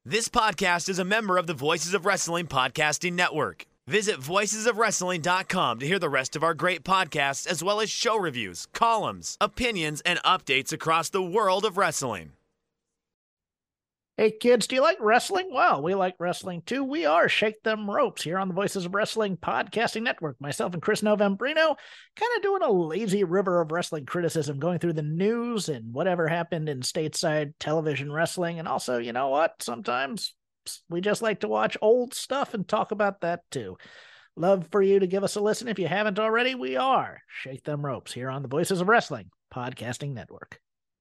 This podcast is a member of the Voices of Wrestling Podcasting Network. Visit voicesofwrestling.com to hear the rest of our great podcasts, as well as show reviews, columns, opinions, and updates across the world of wrestling. Hey kids, do you like wrestling? Well, we like wrestling too. We are Shake Them Ropes here on the Voices of Wrestling Podcasting Network. Myself and Chris Novembrino kind of doing a lazy river of wrestling criticism, going through the news and whatever happened in stateside television wrestling. And also, you know what? Sometimes we just like to watch old stuff and talk about that too. Love for you to give us a listen. If you haven't already, we are Shake Them Ropes here on the Voices of Wrestling Podcasting Network.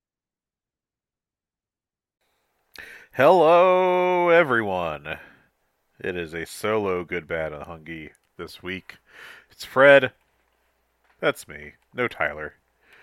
Hello, everyone. It is a solo good bad and hungy this week. It's Fred. That's me. No Tyler.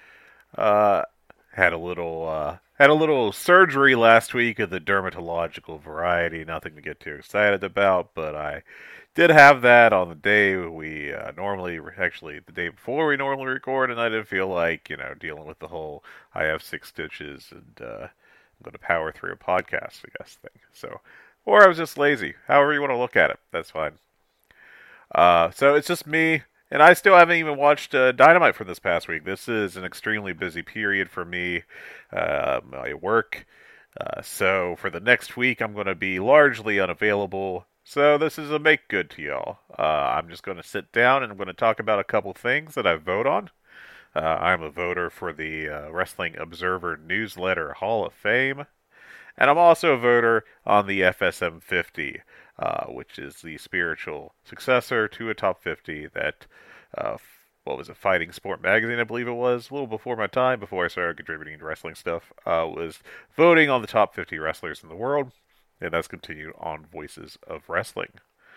Had a little surgery last week of the dermatological variety. Nothing to get too excited about, but I did have that on the day we the day before we normally record, and I didn't feel like dealing with the whole I have 6 stitches and I'm going to power through a podcast, I guess, thing. So, or I was just lazy. However you want to look at it, that's fine. So it's just me, and I still haven't even watched Dynamite from this past week. This is an extremely busy period for me. I work, so for the next week, I'm going to be largely unavailable. So this is a make good to y'all. I'm just going to sit down and I'm going to talk about a couple things that I vote on. I'm a voter for the Wrestling Observer Newsletter Hall of Fame. And I'm also a voter on the FSM 50, which is the spiritual successor to a top 50 that, Fighting Sport Magazine, I believe it was, a little before my time, before I started contributing to wrestling stuff, was voting on the top 50 wrestlers in the world. And that's continued on Voices of Wrestling.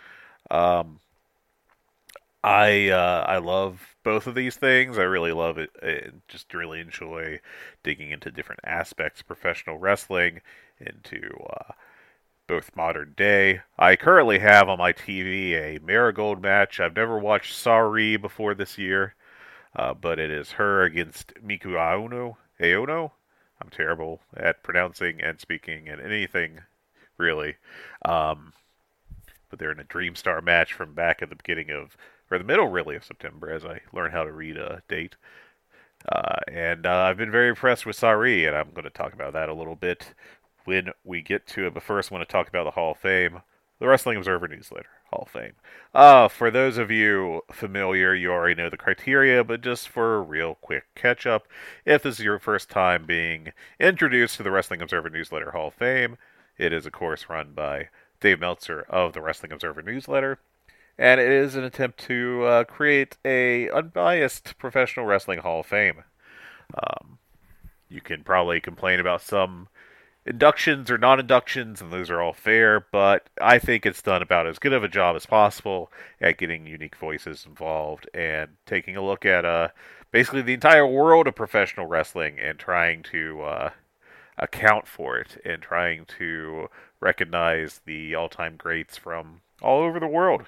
I love both of these things. I really love it. I just really enjoy digging into different aspects of professional wrestling, into both modern day. I currently have on my TV a Marigold match. I've never watched Sari before this year, but it is her against Miku Aono. I'm terrible at pronouncing and speaking and anything, really. But they're in a Dream Star match from back at the beginning of, or the middle really of September, as I learn how to read a date. And I've been very impressed with Sari, and I'm going to talk about that a little bit when we get to it. But first, I want to talk about the Hall of Fame, the Wrestling Observer Newsletter Hall of Fame. For those of you familiar, you already know the criteria, but just for a real quick catch-up, if this is your first time being introduced to the Wrestling Observer Newsletter Hall of Fame, it is, of course, run by Dave Meltzer of the Wrestling Observer Newsletter, and it is an attempt to create a unbiased professional wrestling Hall of Fame. You can probably complain about some inductions or non-inductions, and those are all fair, but I think it's done about as good of a job as possible at getting unique voices involved and taking a look at basically the entire world of professional wrestling and trying to account for it and trying to recognize the all-time greats from all over the world.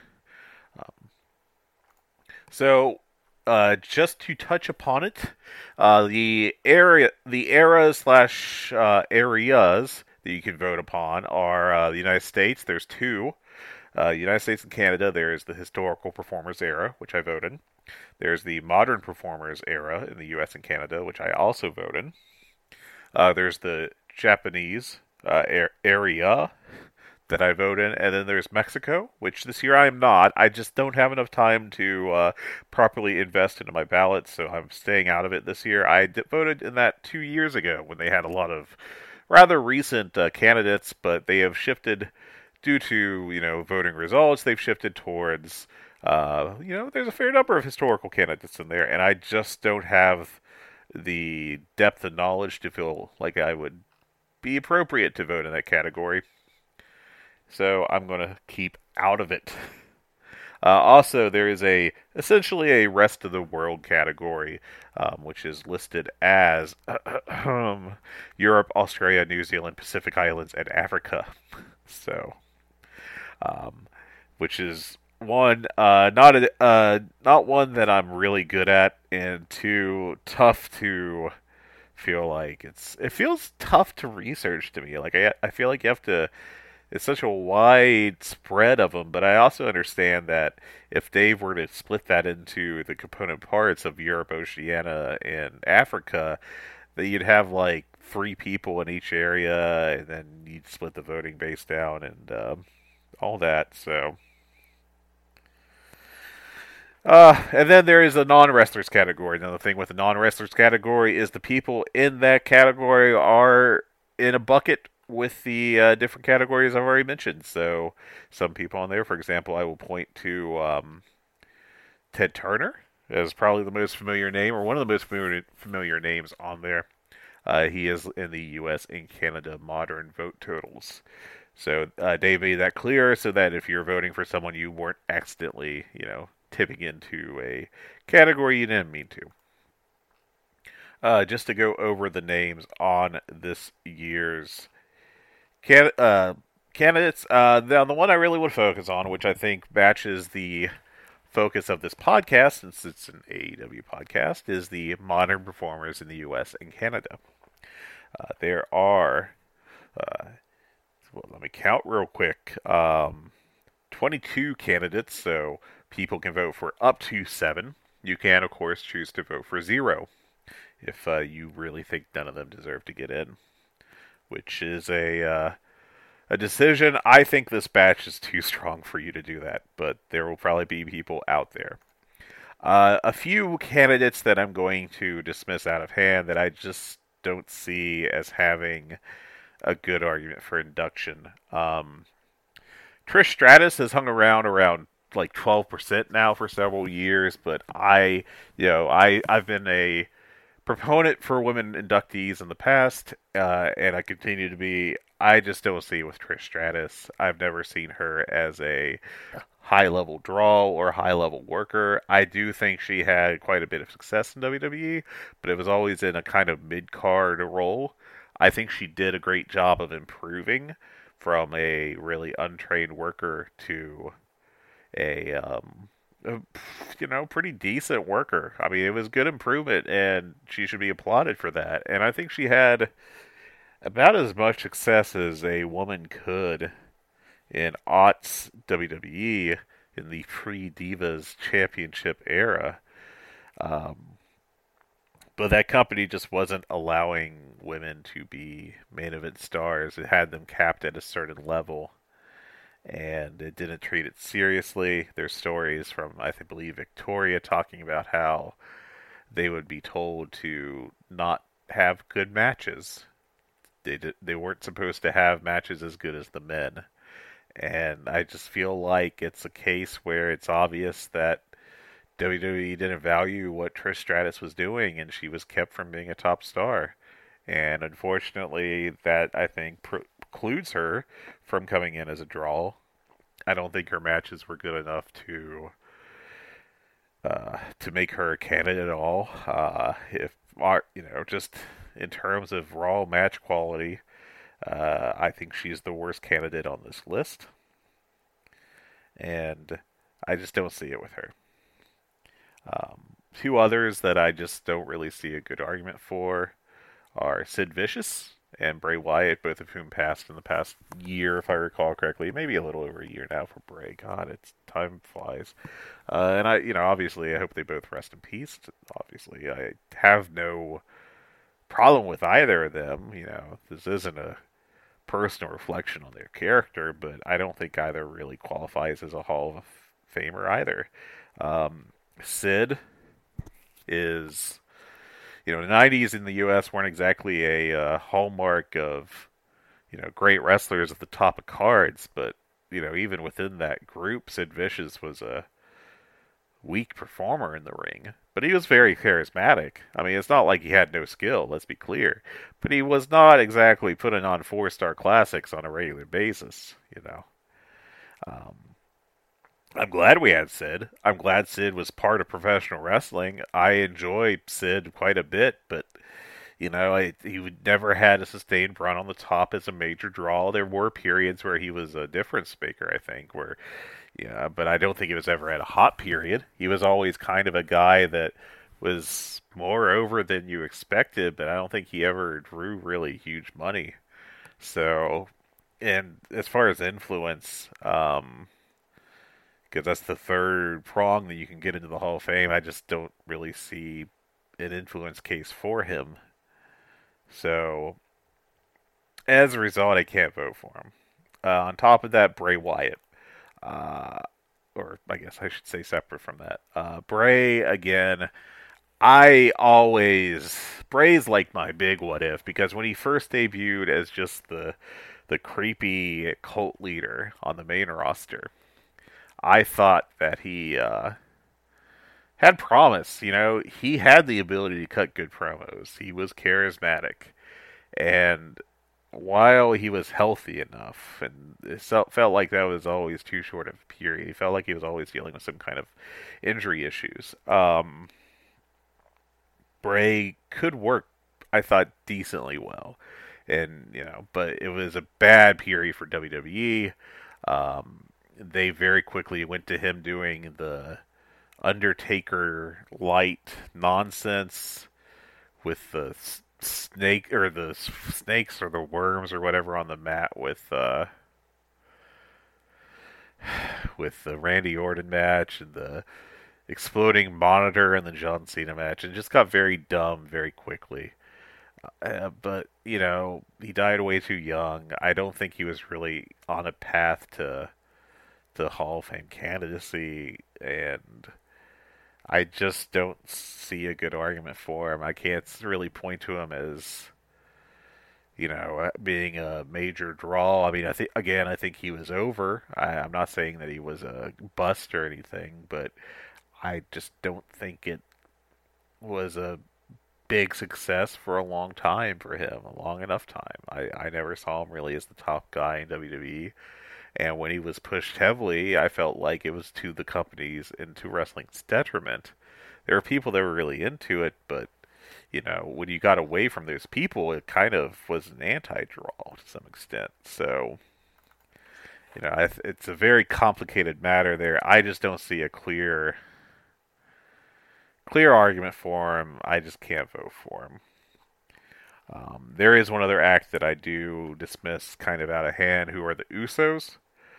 Just to touch upon it, the era slash areas that you can vote upon are the United States. There's two. United States and Canada. There is the historical performers era, which I vote in. There's the modern performers era in the U.S. and Canada, which I also vote in. There's the Japanese area that I vote in, and then there's Mexico, which this year I am not. I just don't have enough time to properly invest into my ballot, so I'm staying out of it this year. I voted in that 2 years ago when they had a lot of rather recent candidates, but they have shifted due to voting results. They've shifted towards there's a fair number of historical candidates in there, and I just don't have the depth of knowledge to feel like I would be appropriate to vote in that category. So I'm going to keep out of it. Also, there is essentially a rest of the world category, which is listed as Europe, Australia, New Zealand, Pacific Islands, and Africa. So, which is one, not one that I'm really good at, and two, tough to feel like it feels tough to research to me. Like I feel like you have to it's such a wide spread of them. But I also understand that if Dave were to split that into the component parts of Europe, Oceania, and Africa, that you'd have like 3 people in each area, and then you'd split the voting base down and all that. So. And then there is a non-wrestlers category. Now, the thing with the non-wrestlers category is the people in that category are in a bucket with the different categories I've already mentioned. So, some people on there, for example, I will point to Ted Turner as probably the most familiar name, or one of the most familiar names on there. He is in the U.S. and Canada modern vote totals. So, Dave made that clear so that if you're voting for someone, you weren't accidentally, tipping into a category you didn't mean to. Just to go over the names on this year's candidates. Now, the one I really would focus on, which I think matches the focus of this podcast, since it's an AEW podcast, is the modern performers in the U.S. and Canada. There are, let me count real quick, 22 candidates, so people can vote for up to 7. You can, of course, choose to vote for 0 if you really think none of them deserve to get in, which is a decision. I think this batch is too strong for you to do that, but there will probably be people out there. A few candidates that I'm going to dismiss out of hand that I just don't see as having a good argument for induction. Trish Stratus has hung around like 12% now for several years, but I've been a proponent for women inductees in the past, and I continue to be. I just don't see it with Trish Stratus. I've never seen her as a high-level draw or high-level worker. I do think she had quite a bit of success in WWE, but it was always in a kind of mid-card role. I think she did a great job of improving from a really untrained worker to a pretty decent worker. I mean, it was good improvement, and she should be applauded for that. And I think she had about as much success as a woman could in aughts WWE in the pre-Divas Championship era. But that company just wasn't allowing women to be main event stars. It had them capped at a certain level, and it didn't treat it seriously. There's stories from, I believe, Victoria talking about how they would be told to not have good matches. They weren't supposed to have matches as good as the men. And I just feel like it's a case where it's obvious that WWE didn't value what Trish Stratus was doing, and she was kept from being a top star. And unfortunately, that, I think, precludes her from coming in as a draw. I don't think her matches were good enough to make her a candidate at all. Just in terms of raw match quality, I think she's the worst candidate on this list. And I just don't see it with her. Two others that I just don't really see a good argument for are Sid Vicious and Bray Wyatt, both of whom passed in the past year, if I recall correctly. Maybe a little over a year now for Bray. God, time flies. And obviously, I hope they both rest in peace. Obviously, I have no problem with either of them. This isn't a personal reflection on their character, but I don't think either really qualifies as a Hall of Famer either. Sid is, the 90s in the U.S. weren't exactly a hallmark of, great wrestlers at the top of cards, but, even within that group, Sid Vicious was a weak performer in the ring, but he was very charismatic. I mean, it's not like he had no skill, let's be clear, but he was not exactly putting on 4-star classics on a regular basis, I'm glad we had Sid. I'm glad Sid was part of professional wrestling. I enjoy Sid quite a bit, but, he never had a sustained run on the top as a major draw. There were periods where he was a difference maker, I think, but I don't think he was ever at a hot period. He was always kind of a guy that was more over than you expected, but I don't think he ever drew really huge money. So And as far as influence, because that's the third prong that you can get into the Hall of Fame, I just don't really see an influence case for him. So, as a result, I can't vote for him. On top of that, Bray Wyatt. Uh, or I guess I should say separate from that. Bray, again, Bray's like my big what if, because when he first debuted as just the creepy cult leader on the main roster, I thought that he had promise. He had the ability to cut good promos. He was charismatic, and while he was healthy enough, and it felt like that was always too short of a period. He felt like he was always dealing with some kind of injury issues. Bray could work, I thought, decently well, and but it was a bad period for WWE. They very quickly went to him doing the Undertaker light nonsense with the snakes or the worms or whatever on the mat with the Randy Orton match and the exploding monitor and the John Cena match, and it just got very dumb very quickly. But he died way too young. I don't think he was really on a path to Hall of Fame candidacy, and I just don't see a good argument for him. I can't really point to him as being a major draw. I mean, I think he was over. I'm not saying that he was a bust or anything, but I just don't think it was a big success for a long time for him, a long enough time. I never saw him really as the top guy in WWE. And when he was pushed heavily, I felt like it was to the company's and to wrestling's detriment. There were people that were really into it, but when you got away from those people, it kind of was an anti-draw to some extent. So, it's a very complicated matter there. I just don't see a clear argument for him. I just can't vote for him. There is one other act that I do dismiss kind of out of hand, who are the Usos.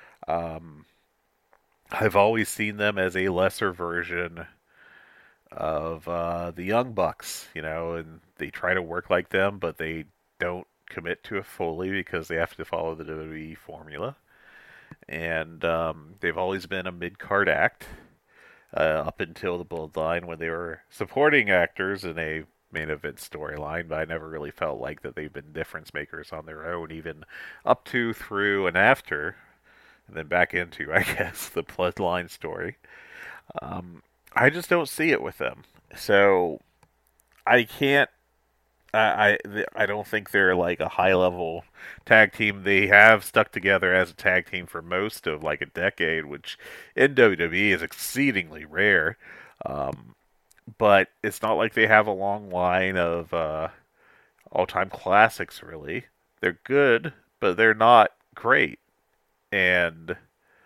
I've always seen them as a lesser version of the Young Bucks, and they try to work like them, but they don't commit to it fully because they have to follow the WWE formula. And they've always been a mid-card act up until the Bloodline, when they were supporting actors in a main event storyline, but I never really felt like that they've been difference makers on their own, even up to, through, and after, and then back into, I guess, the Bloodline story. I just don't see it with them. So I can't. I don't think they're like a high level tag team. They have stuck together as a tag team for most of like a decade, which in WWE is exceedingly rare. But it's not like they have a long line of all time classics. Really, they're good, but they're not great, and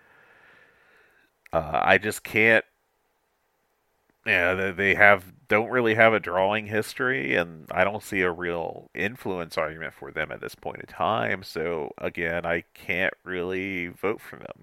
I just can't. Yeah, they don't really have a drawing history, and I don't see a real influence argument for them at this point in time. So again, I can't really vote for them.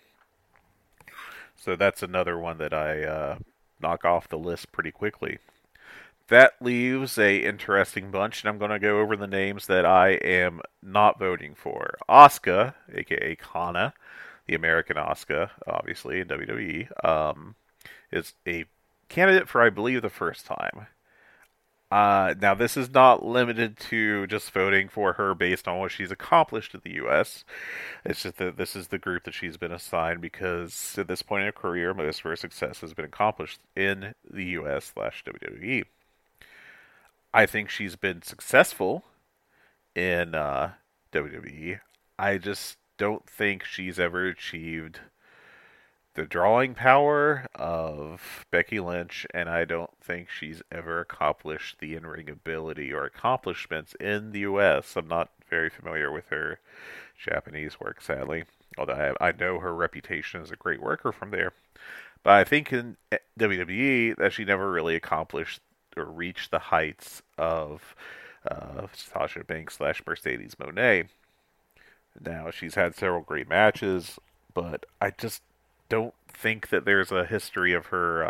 So that's another one that I knock off the list pretty quickly. That leaves a interesting bunch, and I'm going to go over the names that I am not voting for. Asuka, aka Kana, the American Asuka, obviously in WWE, is a candidate for, I believe, the first time. Now, this is not limited to just voting for her based on what she's accomplished in the U.S. It's just that this is the group that she's been assigned because at this point in her career, most of her success has been accomplished in the U.S./WWE. I think she's been successful in WWE. I just don't think she's ever achieved the drawing power of Becky Lynch, and I don't think she's ever accomplished the in-ring ability or accomplishments in the U.S. I'm not very familiar with her Japanese work, sadly, although I know her reputation as a great worker from there. But I think in WWE that she never really accomplished or reached the heights of Sasha Banks / Mercedes Moné. Now, she's had several great matches, but I just don't think that there's a history of her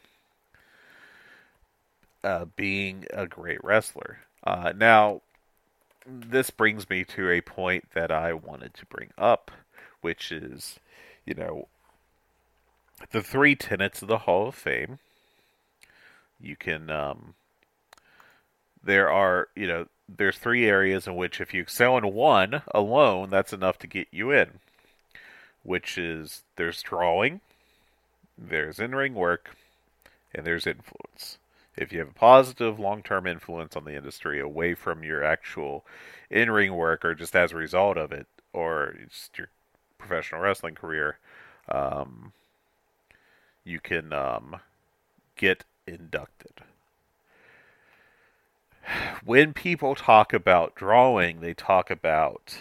being a great wrestler. Now, this brings me to a point that I wanted to bring up, which is, you know, the three tenets of the Hall of Fame. You can, there are, there's three areas in which if you excel in one alone, that's enough to get you in, which is there's drawing, there's in-ring work, and there's influence. If you have a positive long-term influence on the industry away from your actual in-ring work or just as a result of it, or just your professional wrestling career, you can get inducted. When people talk about drawing, they talk about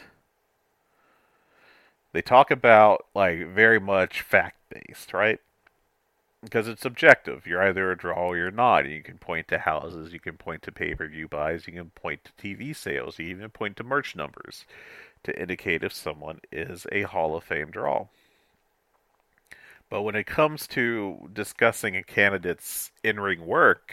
like very much fact-based, right? Because it's subjective. You're either a draw or you're not. You can point to houses, you can point to pay-per-view buys, you can point to TV sales, you even point to merch numbers to indicate if someone is a Hall of Fame draw. But when it comes to discussing a candidate's in-ring work,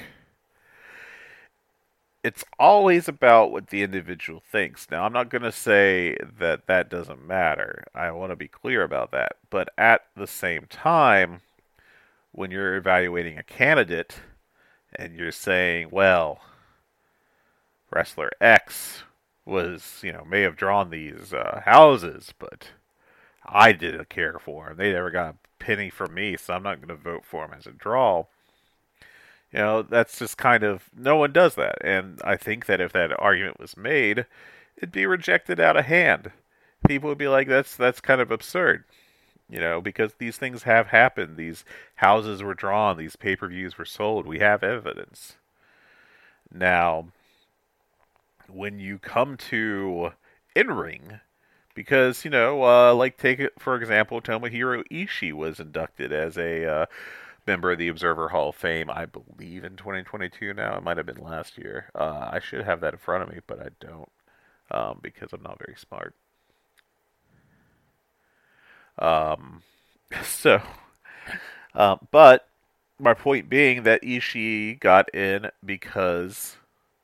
it's always about what the individual thinks. Now, I'm not going to say that that doesn't matter. I want to be clear about that. But at the same time, when you're evaluating a candidate and you're saying, well, wrestler X was, may have drawn these houses, but I didn't care for him. They never got a penny from me, so I'm not going to vote for him as a draw. That's just kind of, no one does that. And I think that if that argument was made, it'd be rejected out of hand. People would be like, that's kind of absurd. Because these things have happened. These houses were drawn. These pay-per-views were sold. We have evidence. Now, when you come to in-ring, because, like take it, for example, Tomohiro Ishii was inducted as a member of the Observer Hall of Fame, I believe, in 2022 now. It might have been last year. I should have that in front of me, but I don't, because I'm not very smart. But my point being that Ishii got in because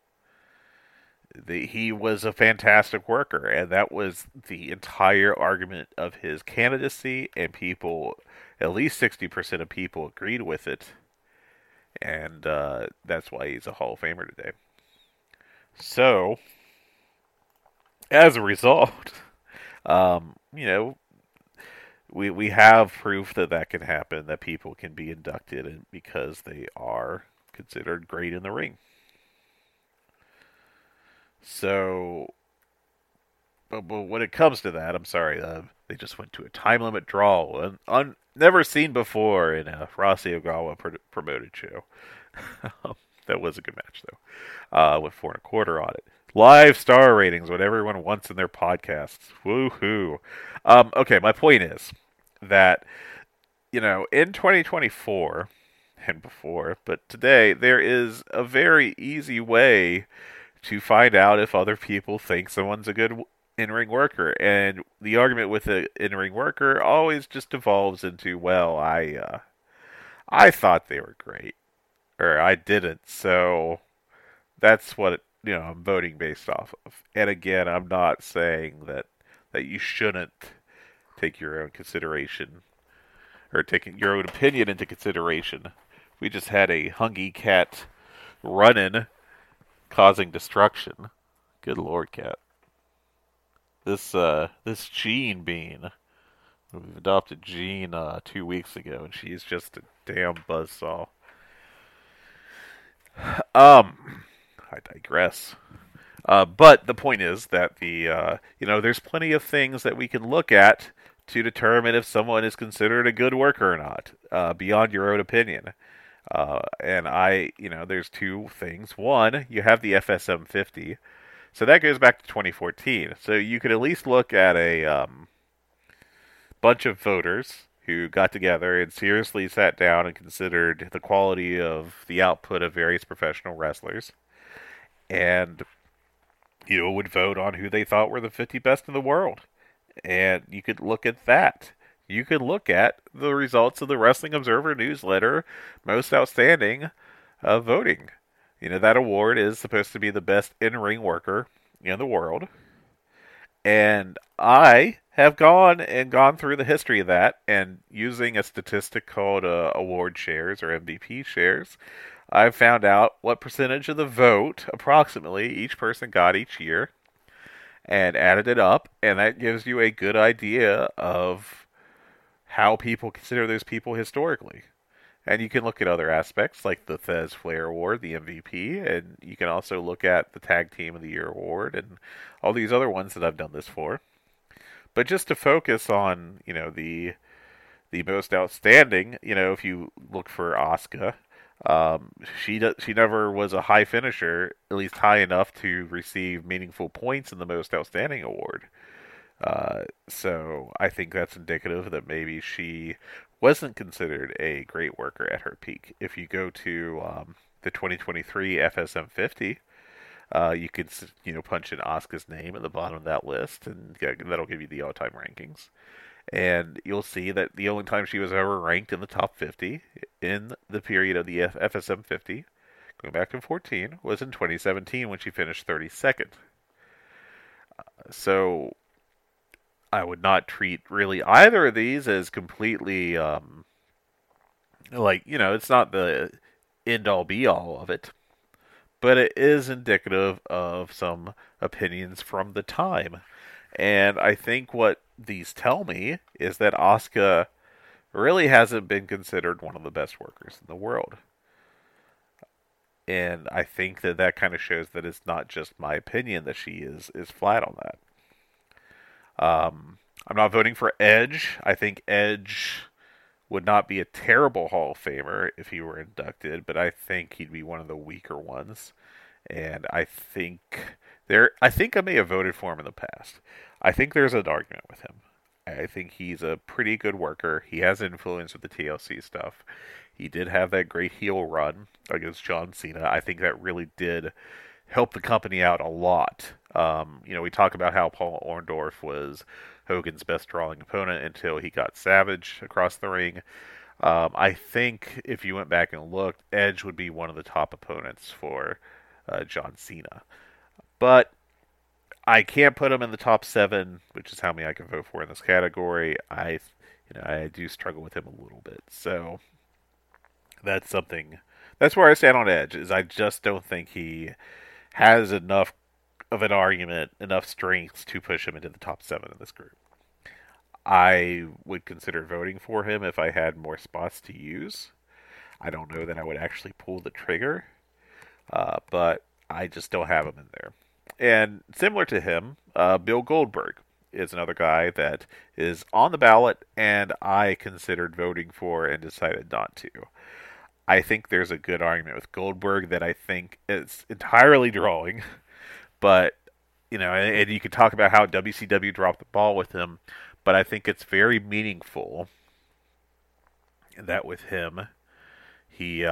he was a fantastic worker, and that was the entire argument of his candidacy, and people, at least 60% of people agreed with it, and that's why he's a Hall of Famer today. So, as a result, we have proof that can happen, that people can be inducted and because they are considered great in the ring. So, but when it comes to that, I'm sorry, they just went to a time limit draw, never seen before in a Rossi Ogawa promoted show. That was a good match though, with 4.25 on it. Live star ratings, what everyone wants in their podcasts. Woohoo! Okay, my point is that, in 2024 and before, but today, there is a very easy way to find out if other people think someone's a good in-ring worker. And the argument with the in-ring worker always just devolves into, well, I thought they were great, or I didn't, so that's what I'm voting based off of. And again, I'm not saying that you shouldn't take your own consideration, or taking your own opinion into consideration. We just had a hungry cat running, causing destruction. Good Lord, cat. This Jean Bean. We've adopted Jean 2 weeks ago, and she's just a damn buzzsaw. I digress. But the point is that there's plenty of things that we can look at to determine if someone is considered a good worker or not, beyond your own opinion. And there's two things. One, you have the FSM 50. So that goes back to 2014. So you could at least look at a bunch of voters who got together and seriously sat down and considered the quality of the output of various professional wrestlers, and would vote on who they thought were the 50 best in the world. And you could look at that. You could look at the results of the Wrestling Observer newsletter, Most Outstanding voting. That award is supposed to be the best in-ring worker in the world. And I have gone through the history of that, and using a statistic called award shares or MVP shares, I've found out what percentage of the vote, approximately, each person got each year, and added it up, and that gives you a good idea of how people consider those people historically. And you can look at other aspects like the Thez Flair Award, the MVP, and you can also look at the Tag Team of the Year Award and all these other ones that I've done this for. But just to focus on, the most outstanding, if you look for Asuka, she never was a high finisher, at least high enough to receive meaningful points in the most outstanding award. So I think that's indicative that maybe she wasn't considered a great worker at her peak. If you go to the 2023 FSM 50, you could punch in Asuka's name at the bottom of that list, and that'll give you the all-time rankings. And you'll see that the only time she was ever ranked in the top 50 in the period of the FSM 50, going back to 14, was in 2017 when she finished 32nd. So I would not treat really either of these as completely it's not the end all be all of it, but it is indicative of some opinions from the time. And I think what these tell me is that Asuka really hasn't been considered one of the best workers in the world. And I think that kind of shows that it's not just my opinion that she is flat on that. I'm not voting for Edge. I think Edge would not be a terrible Hall of Famer if he were inducted, but I think he'd be one of the weaker ones. And I think I may have voted for him in the past. I think there's an argument with him. I think he's a pretty good worker. He has influence with the TLC stuff. He did have that great heel run against John Cena. I think that really did help the company out a lot. We talk about how Paul Orndorff was Hogan's best drawing opponent until he got Savage across the ring. I think if you went back and looked, Edge would be one of the top opponents for John Cena. But I can't put him in the top 7, which is how many I can vote for in this category. I do struggle with him a little bit. So that's where I stand on Edge, is I just don't think he has enough of an argument, enough strength to push him into the top 7 in this group. I would consider voting for him if I had more spots to use. I don't know that I would actually pull the trigger, but I just don't have him in there. And similar to him, Bill Goldberg is another guy that is on the ballot, and I considered voting for and decided not to. I think there's a good argument with Goldberg that I think is entirely drawing, but, and you could talk about how WCW dropped the ball with him, but I think it's very meaningful that with him, he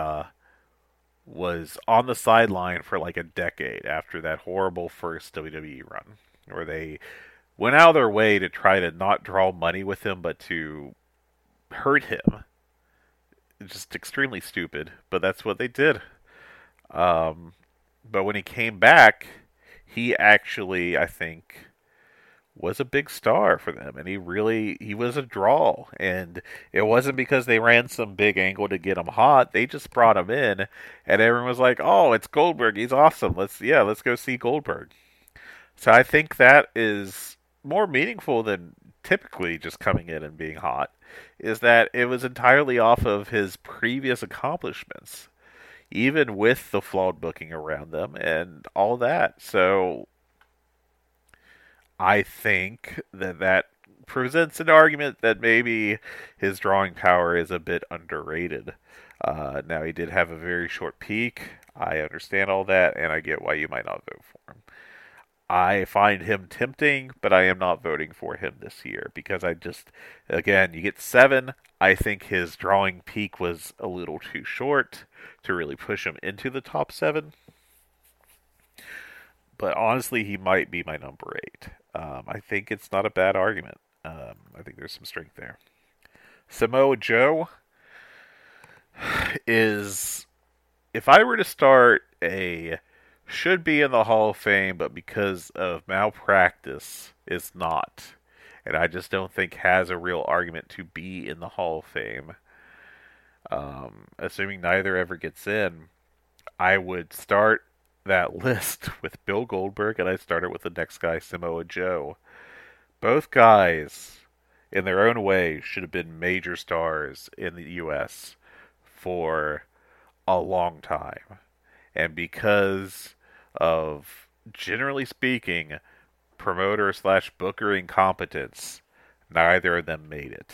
was on the sideline for like a decade after that horrible first WWE run, where they went out of their way to try to not draw money with him, but to hurt him. Just extremely stupid, but that's what they did. But when he came back, he actually, I think, was a big star for them, and he was a draw, and it wasn't because they ran some big angle to get him hot. They just brought him in, and everyone was like, "Oh, it's Goldberg, he's awesome, let's go see Goldberg." So I think that is more meaningful than typically just coming in and being hot, is that it was entirely off of his previous accomplishments, even with the flawed booking around them and all that. So I think that presents an argument that maybe his drawing power is a bit underrated. Now, he did have a very short peak. I understand all that, and I get why you might not vote for him. I find him tempting, but I am not voting for him this year because again, you get 7. I think his drawing peak was a little too short to really push him into the top 7. But honestly, he might be my number 8. I think it's not a bad argument. I think there's some strength there. Samoa Joe is, if I were to start a should be in the Hall of Fame, but because of malpractice is not, and I just don't think has a real argument to be in the Hall of Fame, assuming neither ever gets in, I would start that list with Bill Goldberg, and I'd start it with the next guy, Samoa Joe. Both guys, in their own way, should have been major stars in the U.S. for a long time. And because of, generally speaking, promoter slash booker incompetence, neither of them made it.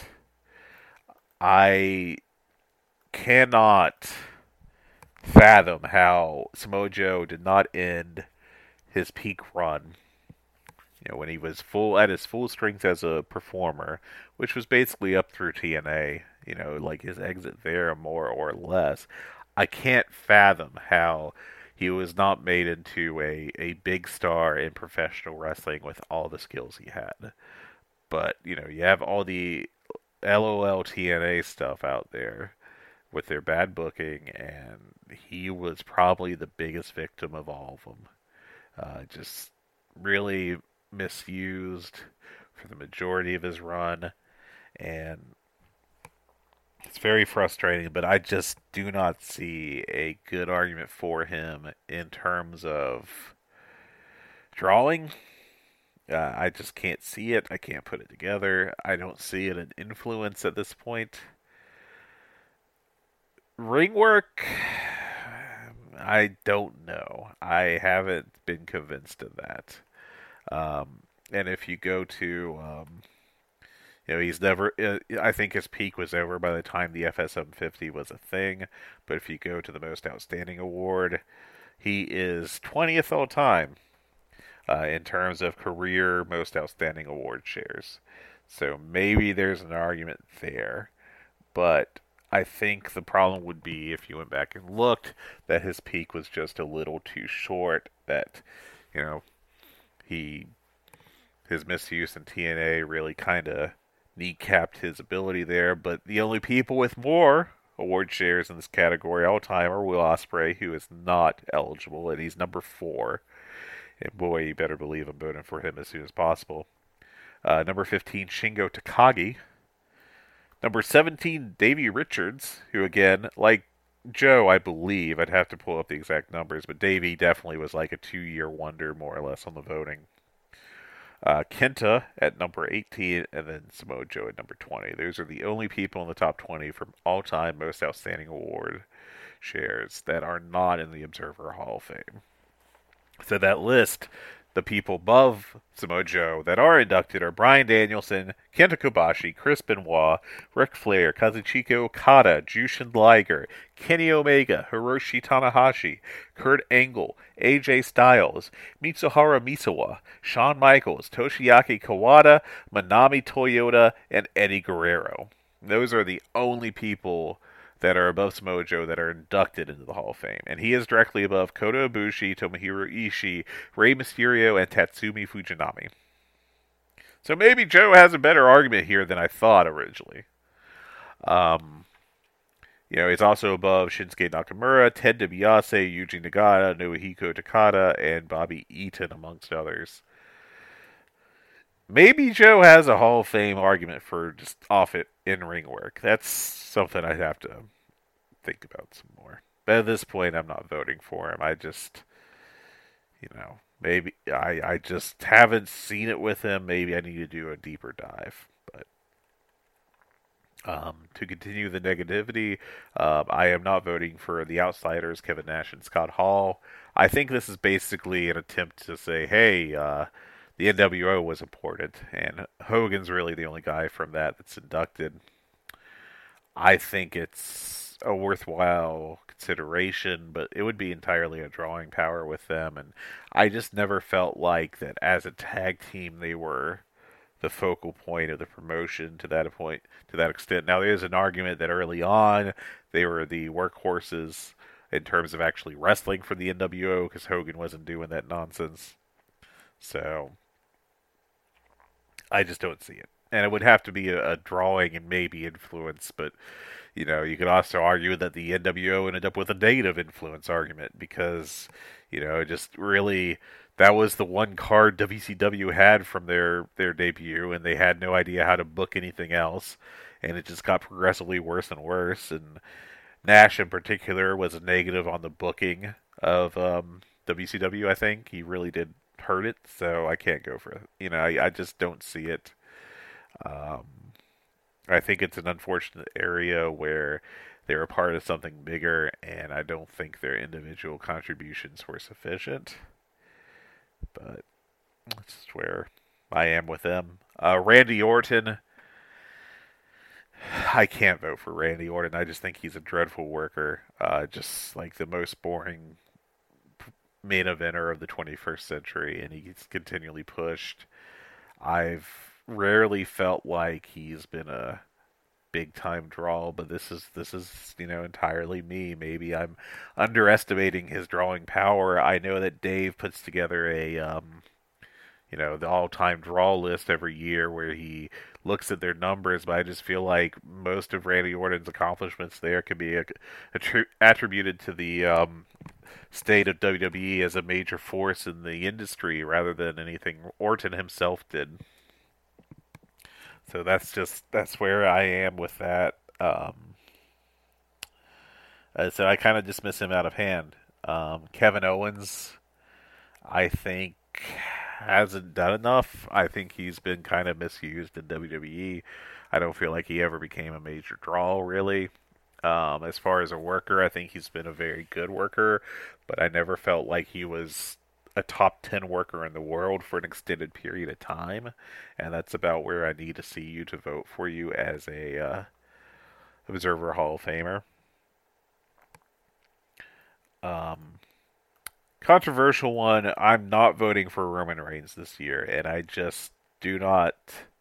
I cannot fathom how Samoa Joe did not end his peak run, when he was at his full strength as a performer, which was basically up through TNA, like his exit there more or less. I can't fathom how he was not made into a big star in professional wrestling with all the skills he had. But, you have all the LOL TNA stuff out there with their bad booking, and he was probably the biggest victim of all of them. Just really misused for the majority of his run, and it's very frustrating, but I just do not see a good argument for him in terms of drawing. I just can't see it. I can't put it together. I don't see it an influence at this point. Ring work, I don't know. I haven't been convinced of that. And if you go to, he's never, I think his peak was over by the time the FS750 was a thing. But if you go to the Most Outstanding Award, he is 20th all time in terms of career Most Outstanding Award shares. So maybe there's an argument there. But I think the problem would be, if you went back and looked, that his peak was just a little too short, that, his misuse in TNA really kind of kneecapped his ability there. But the only people with more award shares in this category all time are Will Ospreay, who is not eligible, and he's number 4. And boy, you better believe I'm voting for him as soon as possible. Number 15, Shingo Takagi. Number 17, Davey Richards, who again, like Joe, I believe, I'd have to pull up the exact numbers, but Davey definitely was like a 2-year wonder, more or less, on the voting. Kenta at number 18, and then Samoa Joe at number 20. Those are the only people in the top 20 from all-time Most Outstanding Award shares that are not in the Observer Hall of Fame. So that list, the people above Samoa Joe that are inducted are Bryan Danielson, Kenta Kobashi, Chris Benoit, Ric Flair, Kazuchika Okada, Jushin Liger, Kenny Omega, Hiroshi Tanahashi, Kurt Angle, AJ Styles, Mitsuharu Misawa, Shawn Michaels, Toshiaki Kawada, Manami Toyota, and Eddie Guerrero. Those are the only people that are above Samoa Joe that are inducted into the Hall of Fame. And he is directly above Kota Ibushi, Tomohiro Ishii, Rey Mysterio, and Tatsumi Fujinami. So maybe Joe has a better argument here than I thought originally. He's also above Shinsuke Nakamura, Ted DiBiase, Yuji Nagata, Nobuhiko Takada, and Bobby Eaton, amongst others. Maybe Joe has a Hall of Fame argument for just off-it in-ring work. That's something I'd have to think about some more. But at this point, I'm not voting for him. I just, maybe I just haven't seen it with him. Maybe I need to do a deeper dive. But to continue the negativity, I am not voting for the Outsiders, Kevin Nash and Scott Hall. I think this is basically an attempt to say, hey, the NWO was important, and Hogan's really the only guy from that's inducted. I think it's a worthwhile consideration, but it would be entirely a drawing power with them, and I just never felt like that as a tag team they were the focal point of the promotion to that extent. Now, there is an argument that early on they were the workhorses in terms of actually wrestling for the NWO, because Hogan wasn't doing that nonsense. So I just don't see it. And it would have to be a drawing and maybe influence, but you could also argue that the NWO ended up with a negative influence argument because, just really that was the one card WCW had from their debut, and they had no idea how to book anything else, and it just got progressively worse and worse. And Nash in particular was a negative on the booking of WCW. I think he really did hurt it, so I can't go for it. I just don't see it. I think it's an unfortunate area where they're a part of something bigger, and I don't think their individual contributions were sufficient. But that's where I am with them. Randy Orton, I can't vote for Randy Orton. I just think he's a dreadful worker. Just like the most boring main eventer of the 21st century, and he's continually pushed. I've rarely felt like he's been a big time draw, but this is entirely me. Maybe I'm underestimating his drawing power. I know that Dave puts together a the all-time draw list every year where he looks at their numbers, but I just feel like most of Randy Orton's accomplishments there can be attributed to the state of WWE as a major force in the industry rather than anything Orton himself did. So that's where I am with that. So I kind of dismiss him out of hand. Kevin Owens, I think, hasn't done enough. I think he's been kind of misused in WWE. I don't feel like he ever became a major draw, really. As far as a worker, I think he's been a very good worker, but I never felt like he was a top 10 worker in the world for an extended period of time, and that's about where I need to see you to vote for you as a Observer Hall of Famer. Controversial one, I'm not voting for Roman Reigns this year, and I just do not...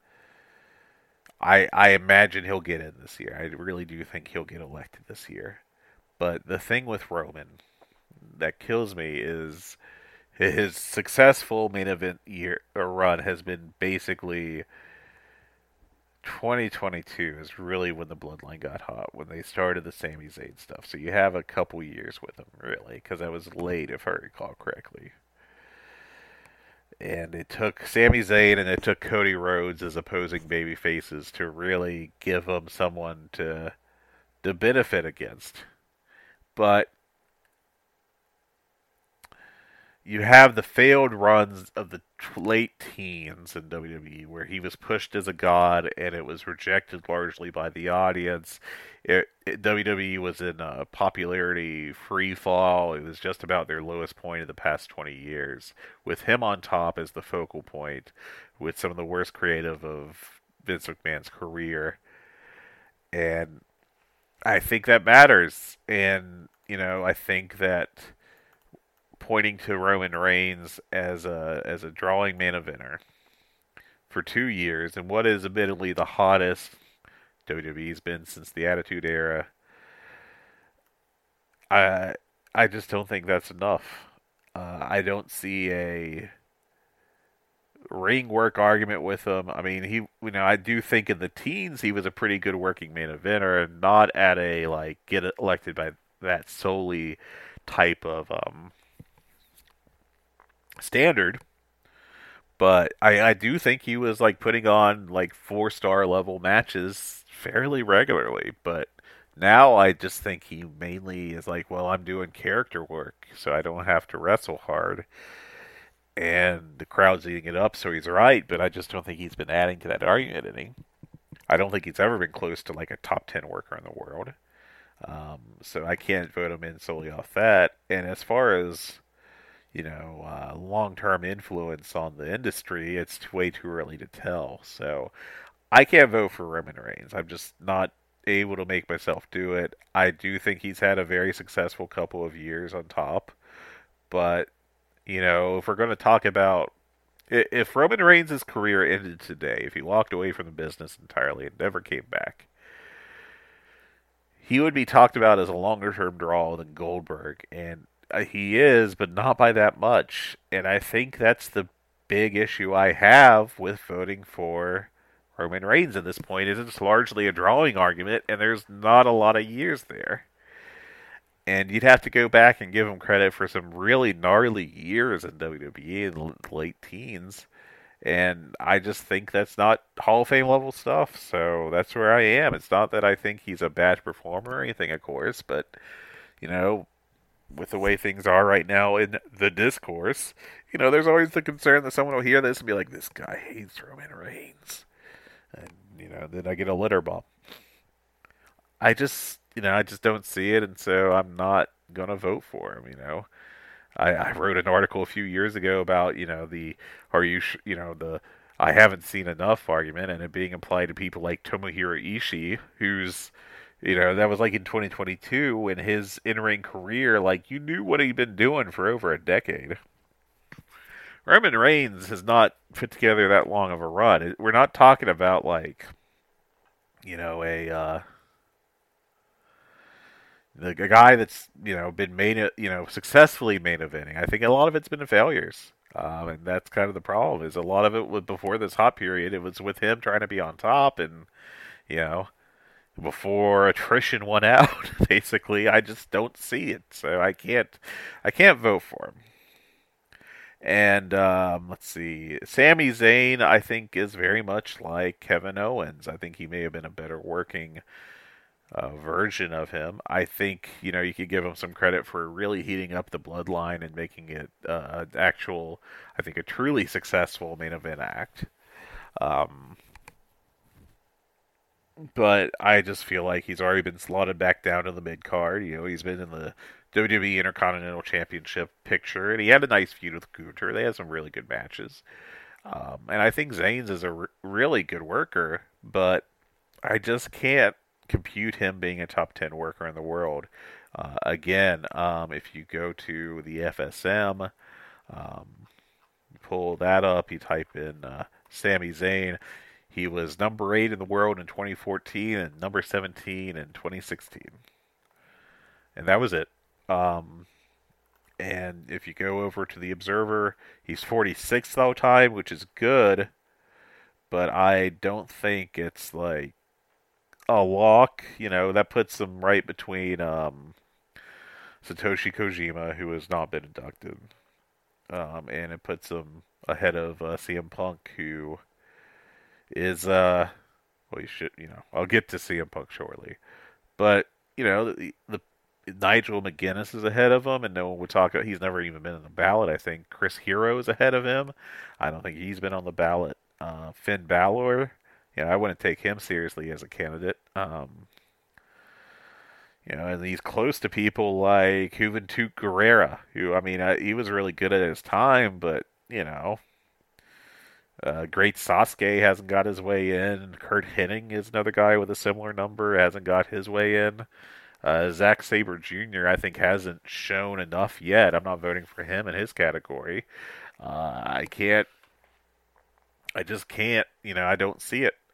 I imagine he'll get in this year. I really do think he'll get elected this year. But the thing with Roman that kills me is his successful main event year or run has been basically 2022 is really when the Bloodline got hot, when they started the Sami Zayn stuff. So you have a couple years with him, really, because that was late, if I recall correctly. And it took Sami Zayn and it took Cody Rhodes as opposing baby faces to really give him someone to benefit against. But you have the failed runs of the late teens in WWE, where he was pushed as a god and it was rejected largely by the audience. WWE was in a popularity free fall. It was just about their lowest point of the past 20 years, with him on top as the focal point, with some of the worst creative of Vince McMahon's career. And I think that matters. And, I think that pointing to Roman Reigns as a drawing main eventer for 2 years, and what is admittedly the hottest WWE's been since the Attitude Era, I just don't think that's enough. I don't see a ring work argument with him. I mean, I do think in the teens he was a pretty good working main eventer, and not at a get elected by that solely type of standard. But I do think he was putting on 4-star level matches fairly regularly. But now I just think he mainly is well, I'm doing character work, so I don't have to wrestle hard. And the crowd's eating it up, so he's right, but I just don't think he's been adding to that argument any. I don't think he's ever been close to a top 10 worker in the world. So I can't vote him in solely off that. And as far as long-term influence on the industry, it's way too early to tell. So I can't vote for Roman Reigns. I'm just not able to make myself do it. I do think he's had a very successful couple of years on top. But, if we're going to talk about... If Roman Reigns' career ended today, if he walked away from the business entirely and never came back, he would be talked about as a longer-term draw than Goldberg, and he is, but not by that much. And I think that's the big issue I have with voting for Roman Reigns at this point. Is it's largely a drawing argument, and there's not a lot of years there. And you'd have to go back and give him credit for some really gnarly years in WWE in the late teens. And I just think that's not Hall of Fame level stuff. So that's where I am. It's not that I think he's a bad performer or anything, of course, but, you know, with the way things are right now in the discourse, there's always the concern that someone will hear this and be like, this guy hates Roman Reigns. And, then I get a litter bump. I just don't see it, and so I'm not going to vote for him. I wrote an article a few years ago about, the I haven't seen enough argument, and it being applied to people like Tomohiro Ishii, who's, that was like in 2022 in his in-ring career, like you knew what he'd been doing for over a decade. Roman Reigns has not put together that long of a run. We're not talking about like, the guy that's been successfully main eventing. I think a lot of it's been failures, and that's kind of the problem. Is a lot of it was before this hot period. It was with him trying to be on top, and before attrition won out. Basically, I just don't see it, so I can't vote for him. And let's see, Sami Zayn, I think, is very much like Kevin Owens. I think he may have been a better working version of him. I think you could give him some credit for really heating up the bloodline and making it actual, I think, a truly successful main event act. But I just feel like he's already been slotted back down to the mid card. He's been in the WWE Intercontinental Championship picture, and he had a nice feud with Gunther. They had some really good matches. And I think Zayn's is a really good worker, but I just can't compute him being a top 10 worker in the world. Again, if you go to the FSM, pull that up, you type in Sami Zayn. He was number 8 in the world in 2014 and number 17 in 2016. And that was it. And if you go over to the Observer, he's 46th all time, which is good, but I don't think it's like a lock. That puts him right between Satoshi Kojima, who has not been inducted, and it puts him ahead of CM Punk, who is I'll get to CM Punk shortly, but the Nigel McGuinness is ahead of him, and no one would talk about. He's never even been in the ballot. I think Chris Hero is ahead of him. I don't think he's been on the ballot. Finn Balor, I wouldn't take him seriously as a candidate. And he's close to people like Juventud Guerrera, who, he was really good at his time, but Great Sasuke hasn't got his way in. Kurt Hennig is another guy with a similar number, hasn't got his way in. Zack Sabre Jr., I think, hasn't shown enough yet. I'm not voting for him in his category. I just can't, I don't see it.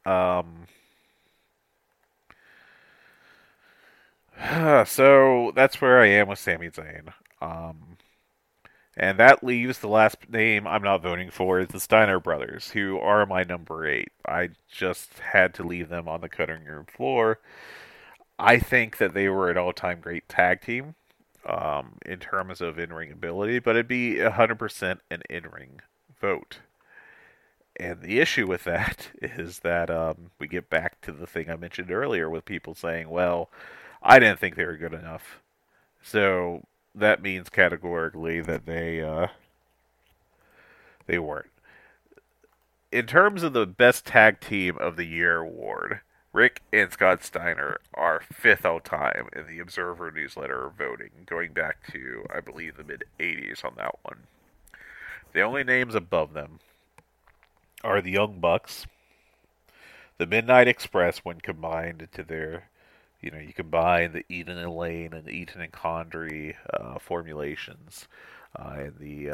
So that's where I am with Sami Zayn. And that leaves the last name I'm not voting for is the Steiner brothers, who are my number 8. I just had to leave them on the cutting room floor. I think that they were an all-time great tag team in terms of in-ring ability, but it'd be 100% an in-ring vote. And the issue with that is that we get back to the thing I mentioned earlier with people saying, well, I didn't think they were good enough. So that means categorically that they weren't. In terms of the best tag team of the year award, Rick and Scott Steiner are 5th all time in the Observer newsletter voting, going back to, I believe, the mid-'80s on that one. The only names above them are the Young Bucks, the Midnight Express when combined into their, you combine the Eden and Lane and the Eaton and Condrey formulations, and the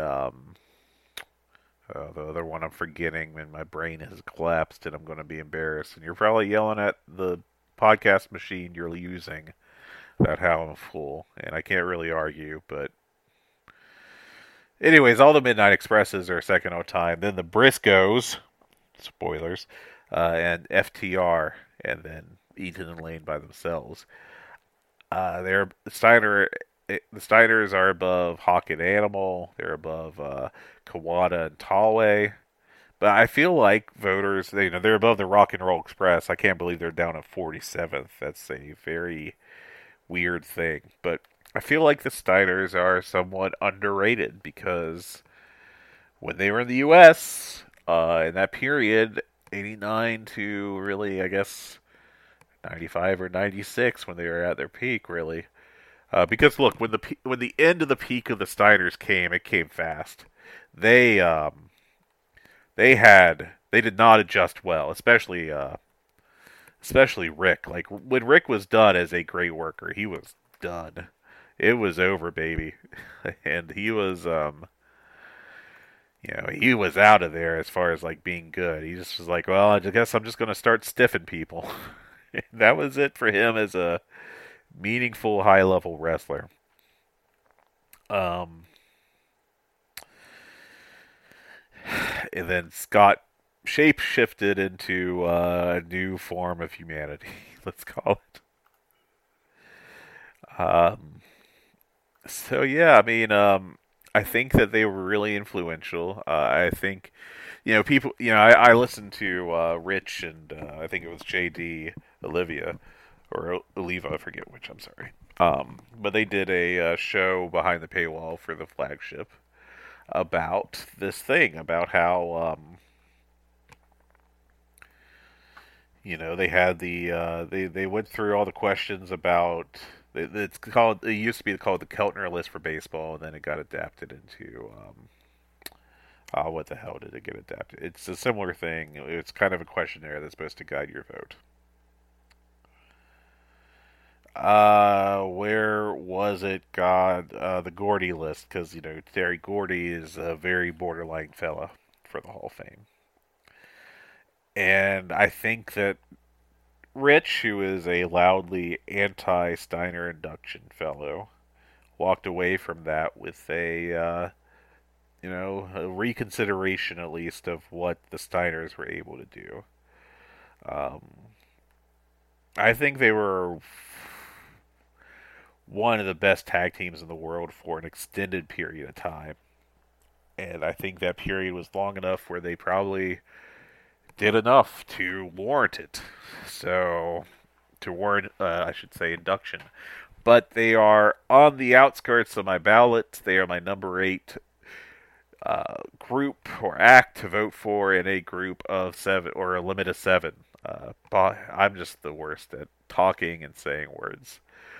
other one I'm forgetting, and my brain has collapsed, and I'm going to be embarrassed. And you're probably yelling at the podcast machine you're using about how I'm a fool, and I can't really argue, but anyways, all the Midnight Expresses are second on time. Then the Briscoes, spoilers, and FTR, and then Eaton and Lane by themselves. They're Steiner. The Steiners are above Hawk and Animal. They're above Kawada and Talway. But I feel like voters, they're above the Rock and Roll Express. I can't believe they're down at 47th. That's a very weird thing. But I feel like the Steiners are somewhat underrated because when they were in the U.S., in that period, 89 to really, I guess, 95 or 96 when they were at their peak, really. Because look, when the end of the peak of the Steiners came, it came fast. They they did not adjust well, especially Rick. Like when Rick was done as a great worker, he was done. It was over, baby, and he was he was out of there as far as like being good. He just was like, well, I guess I'm just gonna start stiffing people. That was it for him as a meaningful high level wrestler. Um, and then Scott shape shifted into a new form of humanity. Let's call it. Um, so yeah, I mean, I think that they were really influential. I think, people. I listened to Rich and I think it was JD Olivia or Oliva, I forget which. I'm sorry. But they did a show behind the paywall for the flagship about this thing, about how they had they went through all the questions about it used to be called the Keltner list for baseball, and then it got adapted into what the hell did it get adapted? It's a similar thing. It's kind of a questionnaire that's supposed to guide your vote. Where was it? God, the Gordy list, because Terry Gordy is a very borderline fella for the Hall of Fame, and I think that Rich, who is a loudly anti-Steiner induction fellow, walked away from that with a reconsideration at least of what the Steiners were able to do. Um, I think they were one of the best tag teams in the world for an extended period of time. And I think that period was long enough where they probably did enough to warrant it. So, to warrant, I should say, induction. But they are on the outskirts of my ballot. They are my number 8 group or act to vote for in a group of 7 or a limit of 7. I'm just the worst at talking and saying words.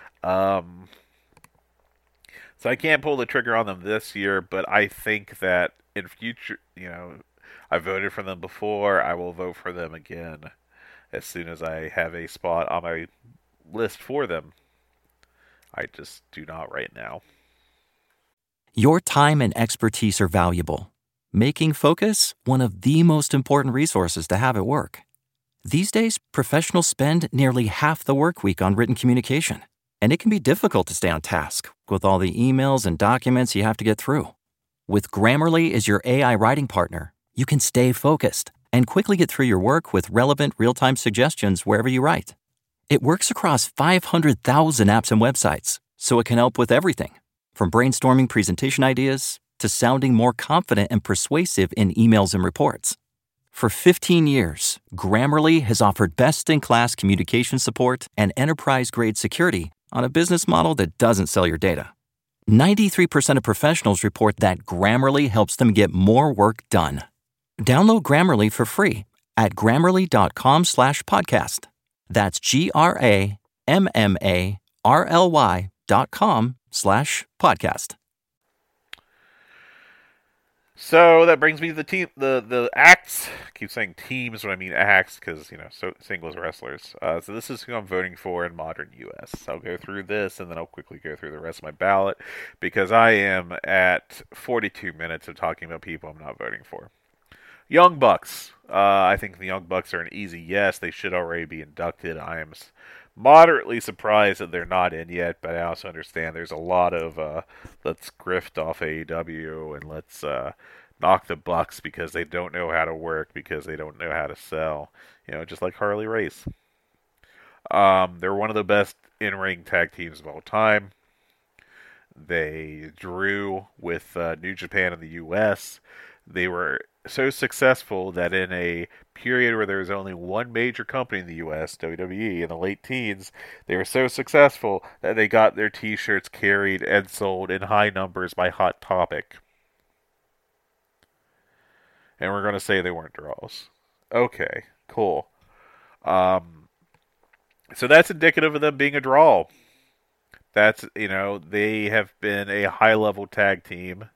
So I can't pull the trigger on them this year, but I think that in future, I voted for them before. I will vote for them again as soon as I have a spot on my list for them. I just do not right now. Your time and expertise are valuable, making Focus one of the most important resources to have at work. These days, professionals spend nearly half the work week on written communication, and it can be difficult to stay on task with all the emails and documents you have to get through. With Grammarly as your AI writing partner, you can stay focused and quickly get through your work with relevant real-time suggestions wherever you write. It works across 500,000 apps and websites, so it can help with everything, from brainstorming presentation ideas to sounding more confident and persuasive in emails and reports. For 15 years, Grammarly has offered best-in-class communication support and enterprise-grade security on a business model that doesn't sell your data. 93% of professionals report that Grammarly helps them get more work done. Download Grammarly for free at grammarly.com/podcast. That's GRAMMARLY.com/podcast. So that brings me to the acts. I keep saying teams when I mean acts because, singles wrestlers. So this is who I'm voting for in modern U.S. I'll go through this and then I'll quickly go through the rest of my ballot because I am at 42 minutes of talking about people I'm not voting for. Young Bucks. I think the Young Bucks are an easy yes. They should already be inducted. I am moderately surprised that they're not in yet, but I also understand there's a lot of let's grift off AEW and let's knock the Bucks because they don't know how to work, because they don't know how to sell. Just like Harley Race. They're one of the best in-ring tag teams of all time. They drew with New Japan in the U.S. They were so successful that in a period where there was only one major company in the U.S., WWE, in the late teens, they were so successful that they got their t-shirts carried and sold in high numbers by Hot Topic. And we're going to say they weren't draws. Okay, cool. So that's indicative of them being a draw. That's, they have been a high-level tag team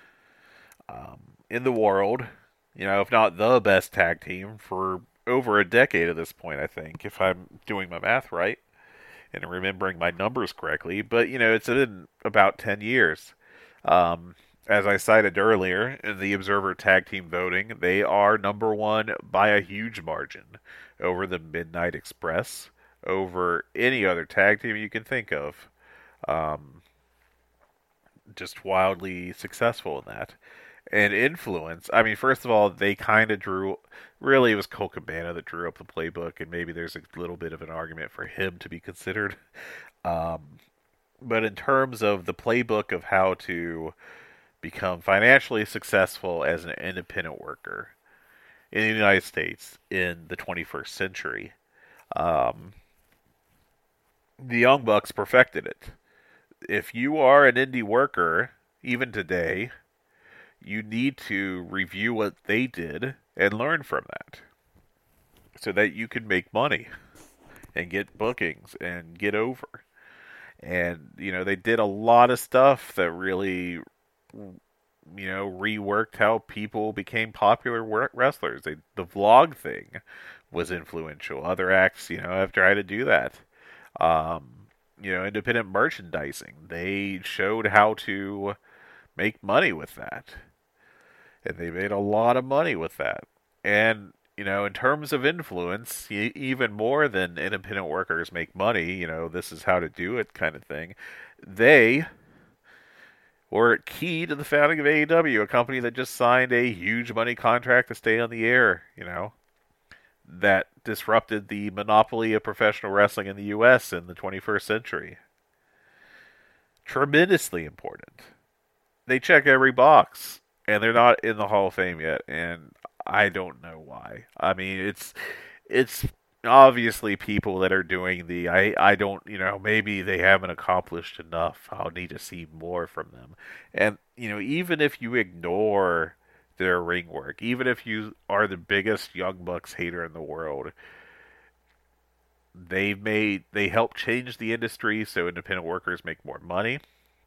in the world, if not the best tag team for over a decade at this point, I think, if I'm doing my math right and remembering my numbers correctly. But, it's been about 10 years. As I cited earlier in the Observer Tag Team voting, they are number one by a huge margin over the Midnight Express, over any other tag team you can think of. Just wildly successful in that. And influence, first of all, they kind of drew, really it was Colt Cabana that drew up the playbook, and maybe there's a little bit of an argument for him to be considered. But in terms of the playbook of how to become financially successful as an independent worker in the United States in the 21st century, the Young Bucks perfected it. If you are an indie worker, even today, you need to review what they did and learn from that so that you can make money and get bookings and get over. And, they did a lot of stuff that really, reworked how people became popular wrestlers. The vlog thing was influential. Other acts, have tried to do that. Independent merchandising. They showed how to make money with that. And they made a lot of money with that. And, in terms of influence, even more than independent workers make money, this is how to do it kind of thing, they were key to the founding of AEW, a company that just signed a huge money contract to stay on the air, that disrupted the monopoly of professional wrestling in the U.S. in the 21st century. Tremendously important. They check every box, and they're not in the Hall of Fame yet, and I don't know why. It's obviously people that are doing I don't, maybe they haven't accomplished enough. I'll need to see more from them. And, even if you ignore their ring work, even if you are the biggest Young Bucks hater in the world, they help change the industry so independent workers make more money.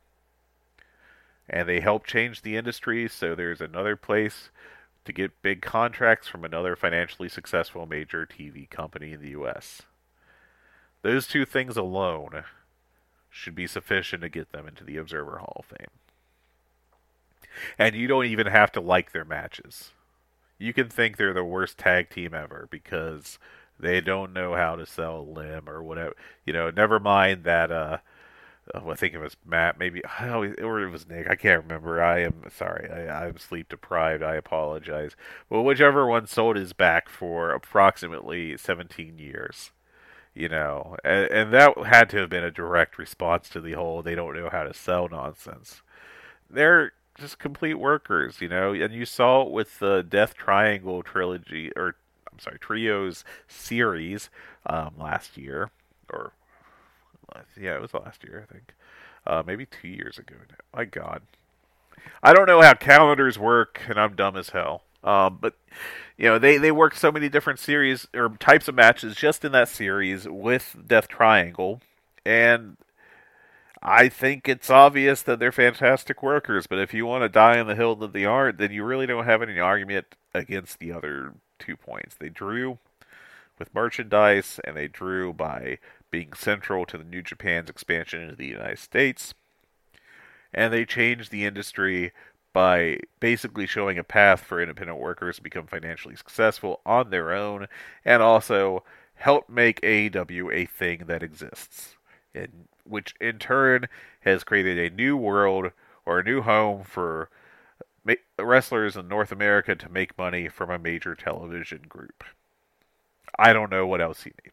And they help change the industry so there's another place to get big contracts from another financially successful major TV company in the U.S. Those two things alone should be sufficient to get them into the Observer Hall of Fame. And you don't even have to like their matches. You can think they're the worst tag team ever because they don't know how to sell a limb or whatever. Never mind that, I think it was Matt, maybe, or it was Nick. I can't remember. I am sorry. I'm sleep deprived. I apologize. Well, whichever one sold his back for approximately 17 years. And that had to have been a direct response to the whole they don't know how to sell nonsense. They're just complete workers, and you saw it with the Death Triangle trilogy, or I'm sorry, Trios series last year, or yeah, it was last year, I think, maybe 2 years ago now. My God, I don't know how calendars work, and I'm dumb as hell. But they worked so many different series or types of matches just in that series with Death Triangle, and I think it's obvious that they're fantastic workers, but if you want to die on the hill that they aren't, then you really don't have any argument against the other 2 points. They drew with merchandise, and they drew by being central to the New Japan's expansion into the United States, and they changed the industry by basically showing a path for independent workers to become financially successful on their own, and also help make AEW a thing that exists, and which in turn has created a new world or a new home for wrestlers in North America to make money from a major television group. I don't know what else you need.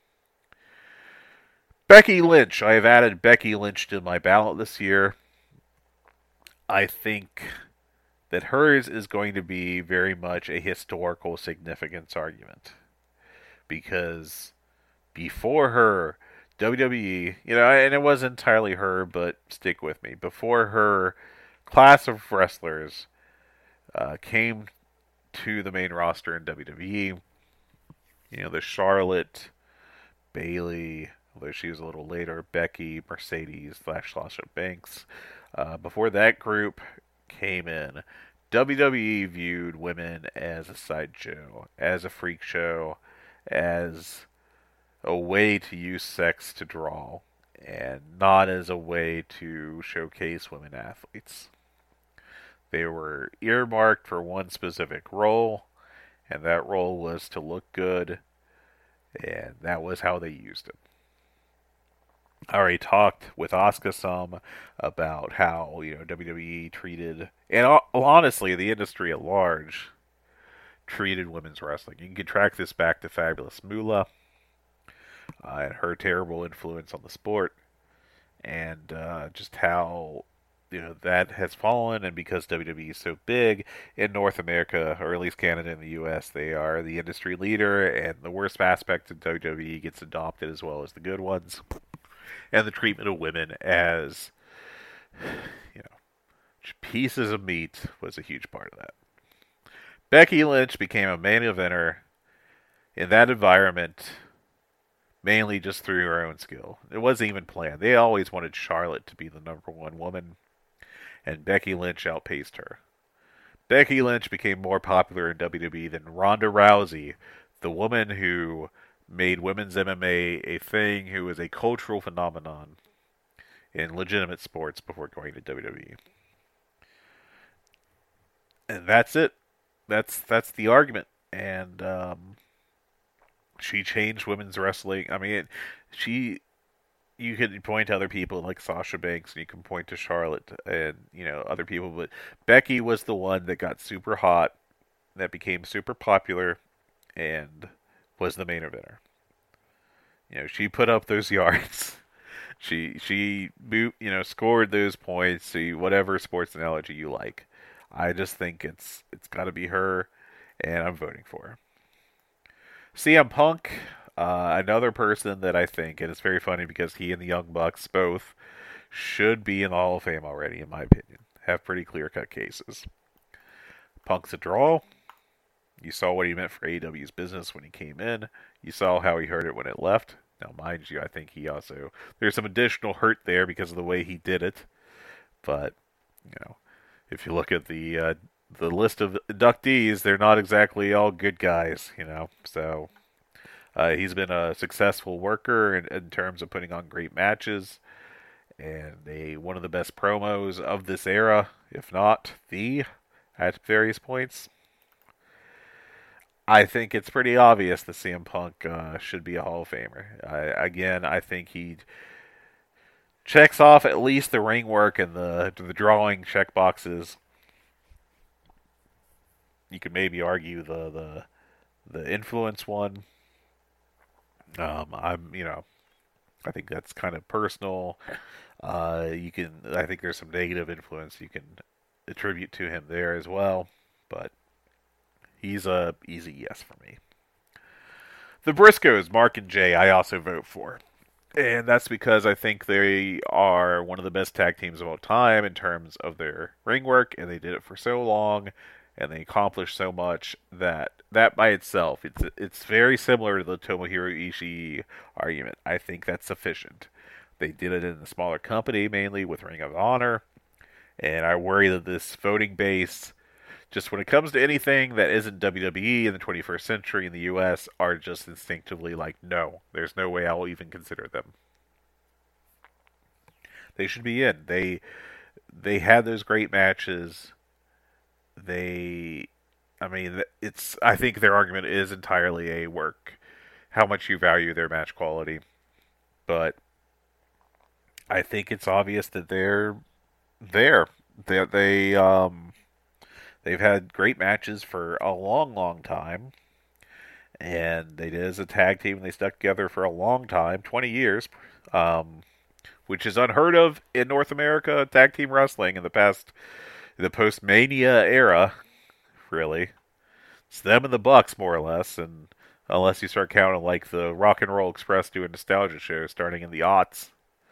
Becky Lynch. I have added Becky Lynch to my ballot this year. I think that hers is going to be very much a historical significance argument. Because before her, WWE, and it wasn't entirely her, but stick with me. Before her, class of wrestlers came to the main roster in WWE. The Charlotte, Bayley, although she was a little later, Becky, Mercedes, Sasha Banks. Before that group came in, WWE viewed women as a sideshow, as a freak show, as a way to use sex to draw, and not as a way to showcase women athletes. They were earmarked for one specific role, and that role was to look good, and that was how they used it. I already talked with Asuka some about how WWE treated, and honestly the industry at large treated women's wrestling. You can track this back to Fabulous Moolah and her terrible influence on the sport, and just how that has fallen. And because WWE is so big in North America, or at least Canada and the US, they are the industry leader, and the worst aspect of WWE gets adopted as well as the good ones. And the treatment of women as pieces of meat was a huge part of that. Becky Lynch became a main eventer in that environment mainly just through her own skill. It wasn't even planned. They always wanted Charlotte to be the number one woman, and Becky Lynch outpaced her. Becky Lynch became more popular in WWE than Ronda Rousey, the woman who made women's MMA a thing, who was a cultural phenomenon in legitimate sports before going to WWE. And that's it. That's the argument. And she changed women's wrestling. I mean, you could point to other people like Sasha Banks, and you can point to Charlotte and other people, but Becky was the one that got super hot, that became super popular, and was the main eventer. She put up those yards. She scored those points. Whatever sports analogy you like. I just think it's got to be her, and I'm voting for her. CM Punk, another person that I think, and it's very funny because he and the Young Bucks both should be in the Hall of Fame already, in my opinion. Have pretty clear-cut cases. Punk's a draw. You saw what he meant for AEW's business when he came in. You saw how he hurt it when it left. Now, mind you, I think there's some additional hurt there because of the way he did it. But, if you look at the list of inductees, they're not exactly all good guys, So, he's been a successful worker in terms of putting on great matches, and one of the best promos of this era, if not at various points. I think it's pretty obvious that CM Punk should be a Hall of Famer. I think he checks off at least the ring work and the drawing check boxes. You could maybe argue the influence one. I think that's kind of personal. I think there's some negative influence you can attribute to him there as well, but he's a easy yes for me. The Briscoes, Mark and Jay, I also vote for. And that's because I think they are one of the best tag teams of all time in terms of their ring work, and they did it for so long, and they accomplished so much that by itself, it's very similar to the Tomohiro Ishii argument. I think that's sufficient. They did it in a smaller company, mainly with Ring of Honor, and I worry that this voting base, just when it comes to anything that isn't WWE in the 21st century in the US, are just instinctively like, no, there's no way I'll even consider them. They should be in. They had those great matches I think their argument is entirely a work, how much you value their match quality. But I think it's obvious that they're there. They've had great matches for a long, long time, and they did as a tag team. They stuck together for a long time, 20 years, which is unheard of in North America tag team wrestling in the post Mania era. Really, it's them and the Bucks more or less, and unless you start counting like the Rock and Roll Express doing nostalgia shows starting in the aughts.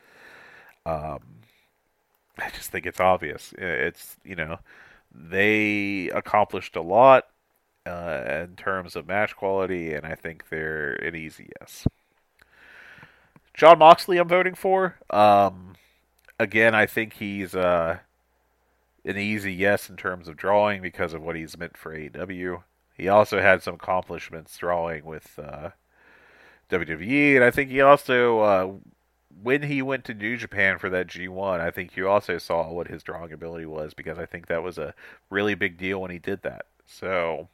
I just think it's obvious. It's, they accomplished a lot in terms of match quality, and I think they're an easy yes. Jon Moxley, I'm voting for. Again, I think he's an easy yes in terms of drawing because of what he's meant for AEW. He also had some accomplishments drawing with WWE, and I think he also, when he went to New Japan for that G1, I think you also saw what his drawing ability was, because I think that was a really big deal when he did that. So,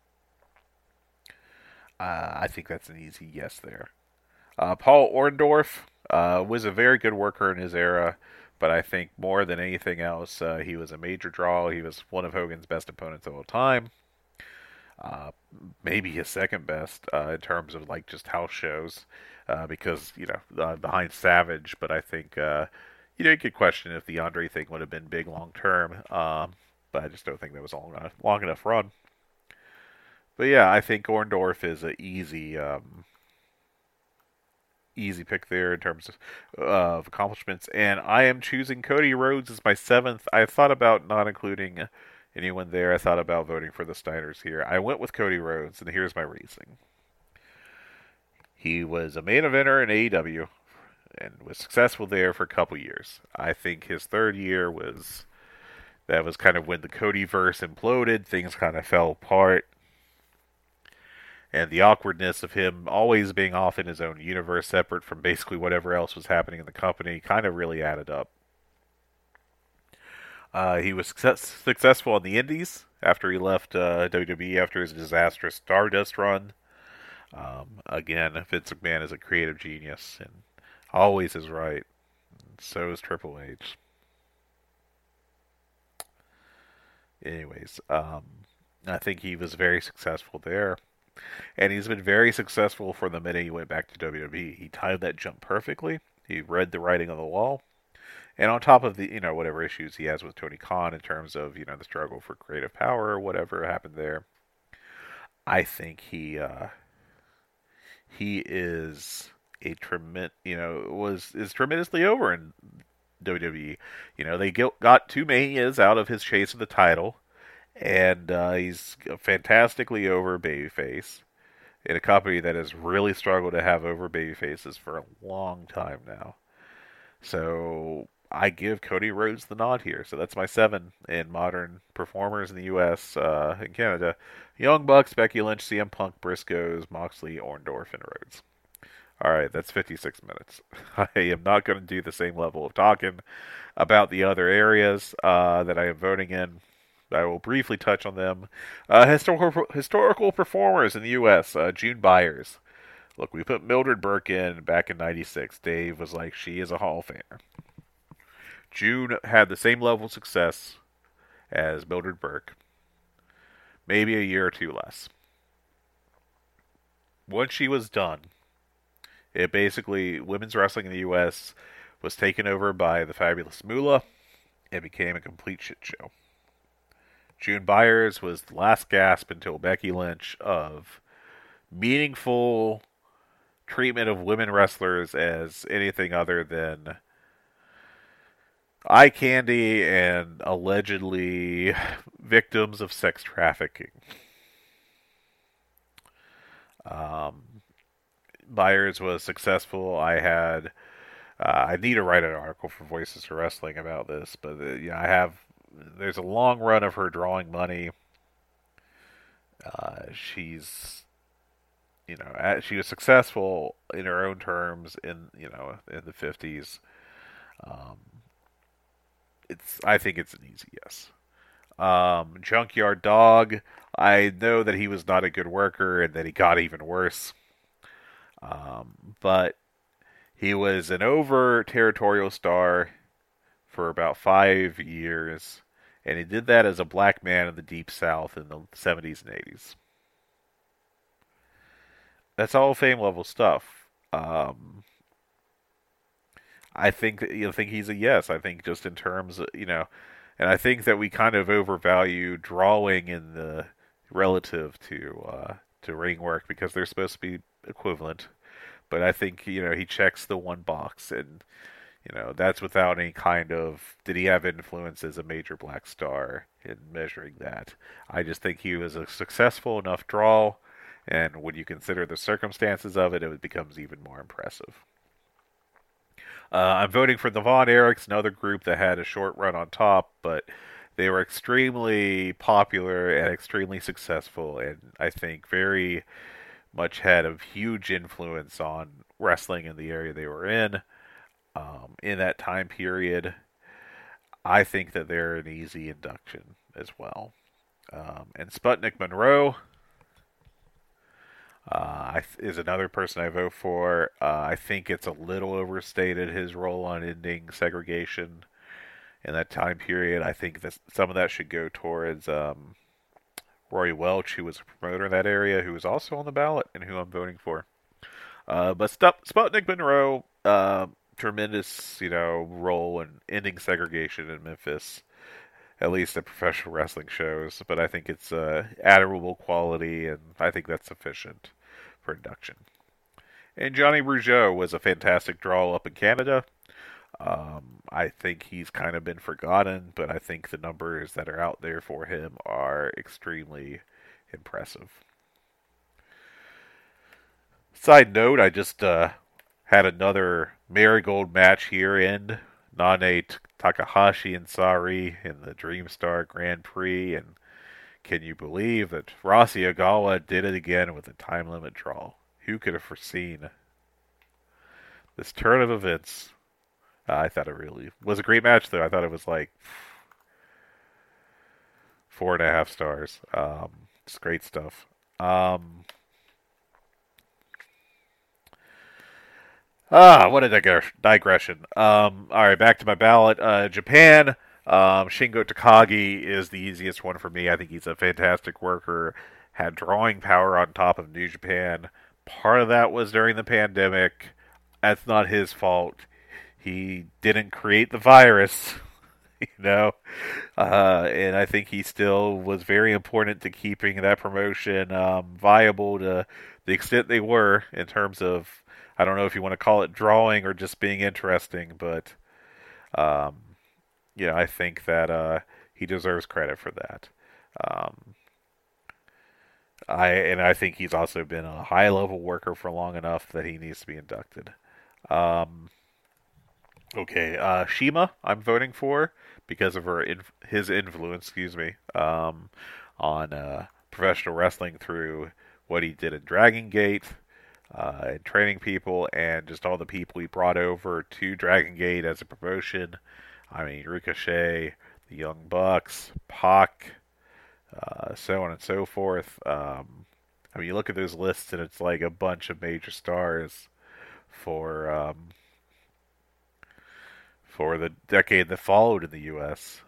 I think that's an easy yes there. Paul Orndorff was a very good worker in his era, but I think more than anything else, he was a major draw. He was one of Hogan's best opponents of all time. Maybe his second best in terms of like just house shows, because behind Savage. But I think you could question if the Andre thing would have been big long term. But I just don't think that was a long enough run. But yeah, I think Orndorff is an easy pick there in terms of accomplishments, and I am choosing Cody Rhodes as my 7th. I thought about not including anyone there. I thought about voting for the Steiners here. I went with Cody Rhodes, and here's my reasoning. He was a main eventer in AEW and was successful there for a couple years. I think his third year was kind of when the Codyverse imploded. Things kind of fell apart. And the awkwardness of him always being off in his own universe, separate from basically whatever else was happening in the company, kind of really added up. He was successful on the Indies after he left WWE after his disastrous Stardust run. Again, Vince McMahon is a creative genius and always is right. So is Triple H. Anyways, I think he was very successful there. And he's been very successful from the minute he went back to WWE. He timed that jump perfectly. He read the writing on the wall. And on top of the, whatever issues he has with Tony Khan in terms of, the struggle for creative power or whatever happened there, I think he is a is tremendously over in WWE. They got 2 Manias out of his chase of the title, and he's a fantastically over babyface in a company that has really struggled to have over babyfaces for a long time now. So I give Cody Rhodes the nod here. So that's my 7 in modern performers in the U.S. And Canada. Young Bucks, Becky Lynch, CM Punk, Briscoes, Moxley, Orndorff, and Rhodes. Alright, that's 56 minutes. I am not going to do the same level of talking about the other areas that I am voting in. I will briefly touch on them. Historical performers in the U.S. June Byers. Look, we put Mildred Burke in back in 96. Dave was like, she is a Hall of Famer. June had the same level of success as Mildred Burke. Maybe a year or 2 less. Once she was done, it basically, women's wrestling in the U.S. was taken over by the Fabulous Moolah. It became a complete shit show. June Byers was the last gasp until Becky Lynch of meaningful treatment of women wrestlers as anything other than eye candy and allegedly victims of sex trafficking. Byers was successful. I need to write an article for Voices of Wrestling about this, but there's a long run of her drawing money. She's, she was successful in her own terms in the 50s. I think it's an easy yes. Junkyard Dog, I know that he was not a good worker and that he got even worse. But he was an over-territorial star for about 5 years, and he did that as a black man in the Deep South in the 70s and 80s. That's Hall of Fame level stuff. I think think he's a yes. I think just in terms of, and I think that we kind of overvalue drawing in the relative to ring work because they're supposed to be equivalent. But I think he checks the one box, and that's without any kind of did he have influence as a major black star in measuring that. I just think he was a successful enough draw, and when you consider the circumstances of it, it becomes even more impressive. I'm voting for the Von Erichs, another group that had a short run on top, but they were extremely popular and extremely successful, and I think very much had a huge influence on wrestling in the area they were in that time period. I think that they're an easy induction as well. And Sputnik Monroe is another person I vote for. I think it's a little overstated, his role on ending segregation in that time period. I think that some of that should go towards Roy Welch, who was a promoter in that area, who was also on the ballot and who I'm voting for. But Sputnik Monroe, tremendous, role in ending segregation in Memphis, at least at professional wrestling shows. But I think it's admirable quality, and I think that's sufficient for induction. And Johnny Rougeau was a fantastic draw up in Canada. I think he's kind of been forgotten, but I think the numbers that are out there for him are extremely impressive. Side note, I just had another Marigold match here in Nane Takahashi and Sari in the Dreamstar Grand Prix, and can you believe that Rossi Ogawa did it again with a time limit draw? Who could have foreseen this turn of events? I thought it really was a great match, though. I thought it was like 4.5 stars. It's great stuff. What a digression. All right, back to my ballot. Japan. Shingo Takagi is the easiest one for me. I think he's a fantastic worker. Had drawing power on top of New Japan. Part of that was during the pandemic. That's not his fault. He didn't create the virus, and I think he still was very important to keeping that promotion viable to the extent they were in terms of, I don't know if you want to call it drawing or just being interesting, but I think that he deserves credit for that. I think he's also been a high-level worker for long enough that he needs to be inducted. Okay, Shima, I'm voting for because of his influence, on professional wrestling through what he did in Dragon Gate, and training people, and just all the people he brought over to Dragon Gate as a promotion. I mean, Ricochet, the Young Bucks, Pac, so on and so forth. You look at those lists, and it's like a bunch of major stars for the decade that followed in the U.S.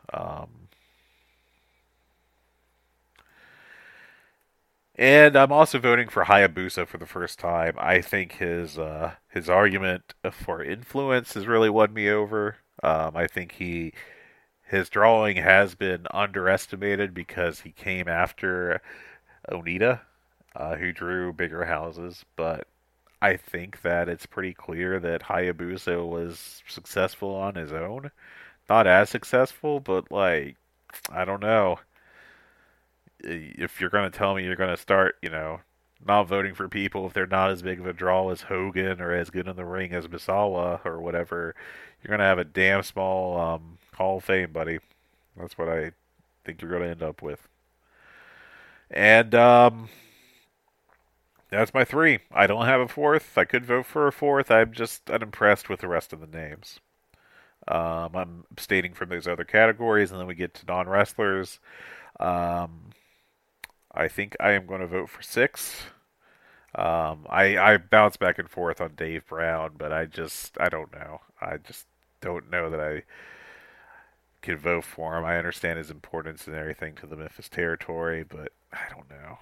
And I'm also voting for Hayabusa for the first time. I think his argument for influence has really won me over. I think his drawing has been underestimated because he came after Onita, who drew bigger houses, but I think that it's pretty clear that Hayabusa was successful on his own. Not as successful, but I don't know. If you're going to tell me you're going to start, not voting for people if they're not as big of a draw as Hogan or as good in the ring as Misawa or whatever, you're going to have a damn small Hall of Fame, buddy. That's what I think you're going to end up with. And that's my 3. I don't have a 4th. I could vote for a 4th. I'm just unimpressed with the rest of the names. I'm abstaining from those other categories, and then we get to non-wrestlers. I think I am going to vote for 6. I bounce back and forth on Dave Brown, but I don't know. I just don't know that I can vote for him. I understand his importance and everything to the Memphis territory, but I don't know.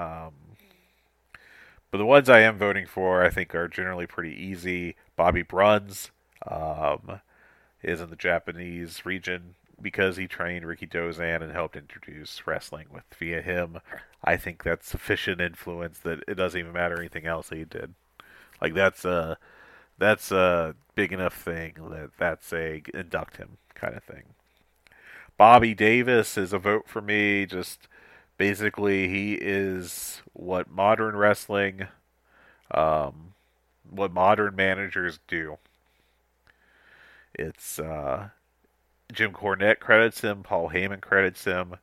But the ones I am voting for, I think, are generally pretty easy. Bobby Bruns is in the Japanese region because he trained Ricky Dozan and helped introduce wrestling via him. I think that's sufficient influence that it doesn't even matter anything else he did. Like that's a big enough thing that's a induct him kind of thing. Bobby Davis is a vote for me. Just basically, he is what modern wrestling, what modern managers do. It's Jim Cornette credits him, Paul Heyman credits him.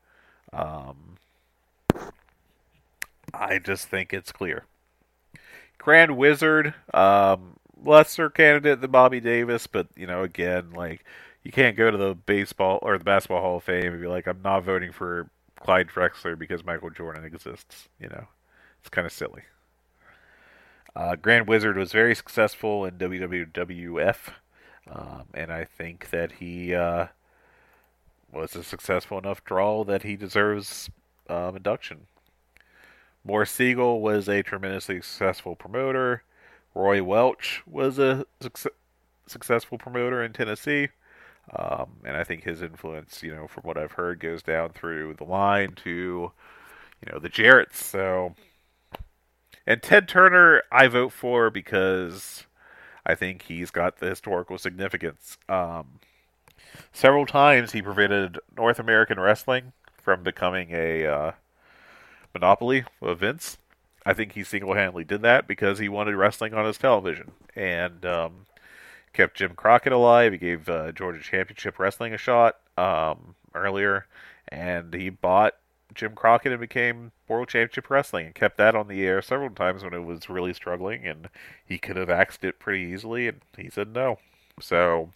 I just think it's clear. Grand Wizard, lesser candidate than Bobby Davis, but again, like you can't go to the baseball or the basketball Hall of Fame and be like, I'm not voting for Clyde Drexler because Michael Jordan exists. It's kind of silly. Grand Wizard was very successful in WWF, and I think that he was a successful enough draw that he deserves induction. Morris Siegel was a tremendously successful promoter. Roy Welch was a successful promoter in Tennessee. And I think his influence, from what I've heard, goes down through the line to, the Jarretts. So, and Ted Turner, I vote for because I think he's got the historical significance. Several times he prevented North American wrestling from becoming a monopoly of Vince. I think he single-handedly did that because he wanted wrestling on his television. And kept Jim Crockett alive. He gave Georgia Championship Wrestling a shot earlier, and he bought Jim Crockett and became World Championship Wrestling and kept that on the air several times when it was really struggling, and he could have axed it pretty easily, and he said no. So,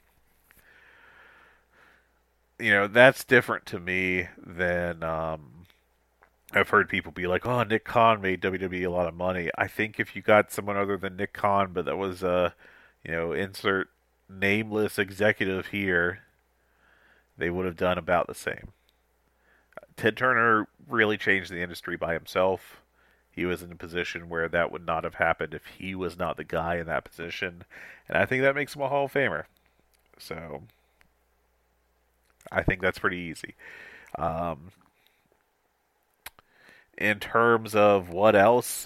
that's different to me than I've heard people be like, oh, Nick Khan made WWE a lot of money. I think if you got someone other than Nick Khan, but that was insert nameless executive here, they would have done about the same. Ted Turner really changed the industry by himself. He was in a position where that would not have happened if he was not the guy in that position. And I think that makes him a Hall of Famer. So, I think that's pretty easy. In terms of what else,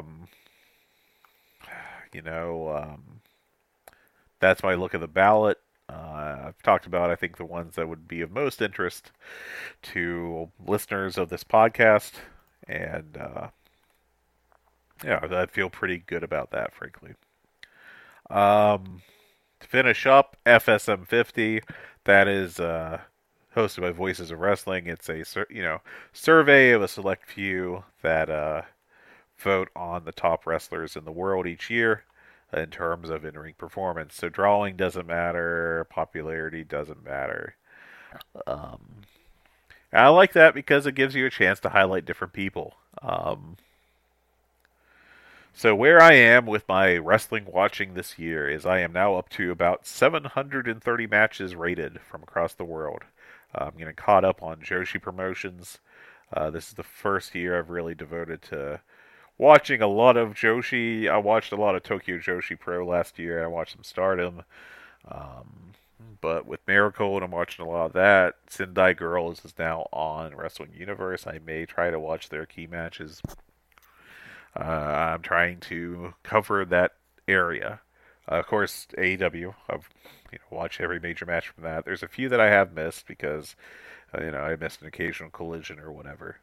that's my look at the ballot. I've talked about, I think, the ones that would be of most interest to listeners of this podcast. And, I feel pretty good about that, frankly. To finish up, FSM 50, that is hosted by Voices of Wrestling. It's a, survey of a select few that vote on the top wrestlers in the world each year in terms of in-ring performance. So drawing doesn't matter, popularity doesn't matter. I like that because it gives you a chance to highlight different people. So where I am with my wrestling watching this year is I am now up to about 730 matches rated from across the world. I'm getting caught up on Joshi promotions. This is the first year I've really devoted to watching a lot of Joshi. I watched a lot of Tokyo Joshi Pro last year. I watched some Stardom. But with Miracle, and I'm watching a lot of that. Sendai Girls is now on Wrestling Universe. I may try to watch their key matches. I'm trying to cover that area. Of course, AEW. I've watched every major match from that. There's a few that I have missed because I missed an occasional collision or whatever.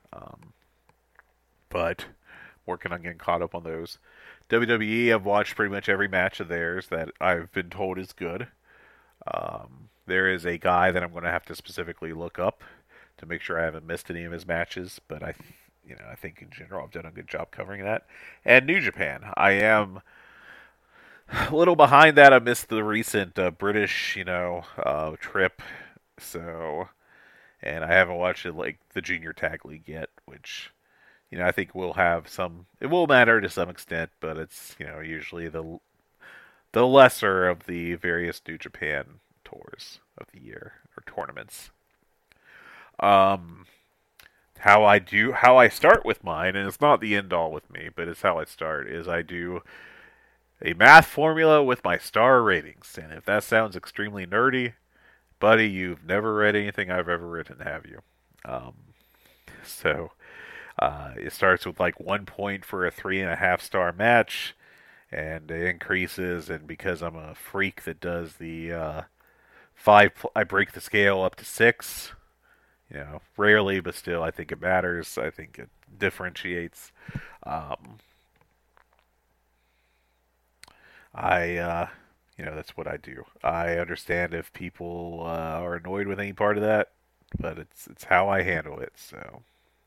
But working on getting caught up on those. WWE, I've watched pretty much every match of theirs that I've been told is good. There is a guy that I'm going to have to specifically look up to make sure I haven't missed any of his matches, but I think in general I've done a good job covering that. And New Japan, I am A little behind that, I missed the recent British, trip. So, and I haven't watched it like the Junior Tag League yet, which I think will have some. It will matter to some extent, but it's usually the lesser of the various New Japan tours of the year or tournaments. Um, how I start with mine, and it's not the end all with me, but it's how I start. Is I do a math formula with my star ratings, and if that sounds extremely nerdy, buddy, you've never read anything I've ever written, have you? Um, so it starts with like 1 point for a 3.5 star match, and it increases. And because I'm a freak that does the five, I break the scale up to 6. Rarely, but still, I think it matters. I think it differentiates. Um, that's what I do. I understand if people are annoyed with any part of that, but it's how I handle it. So,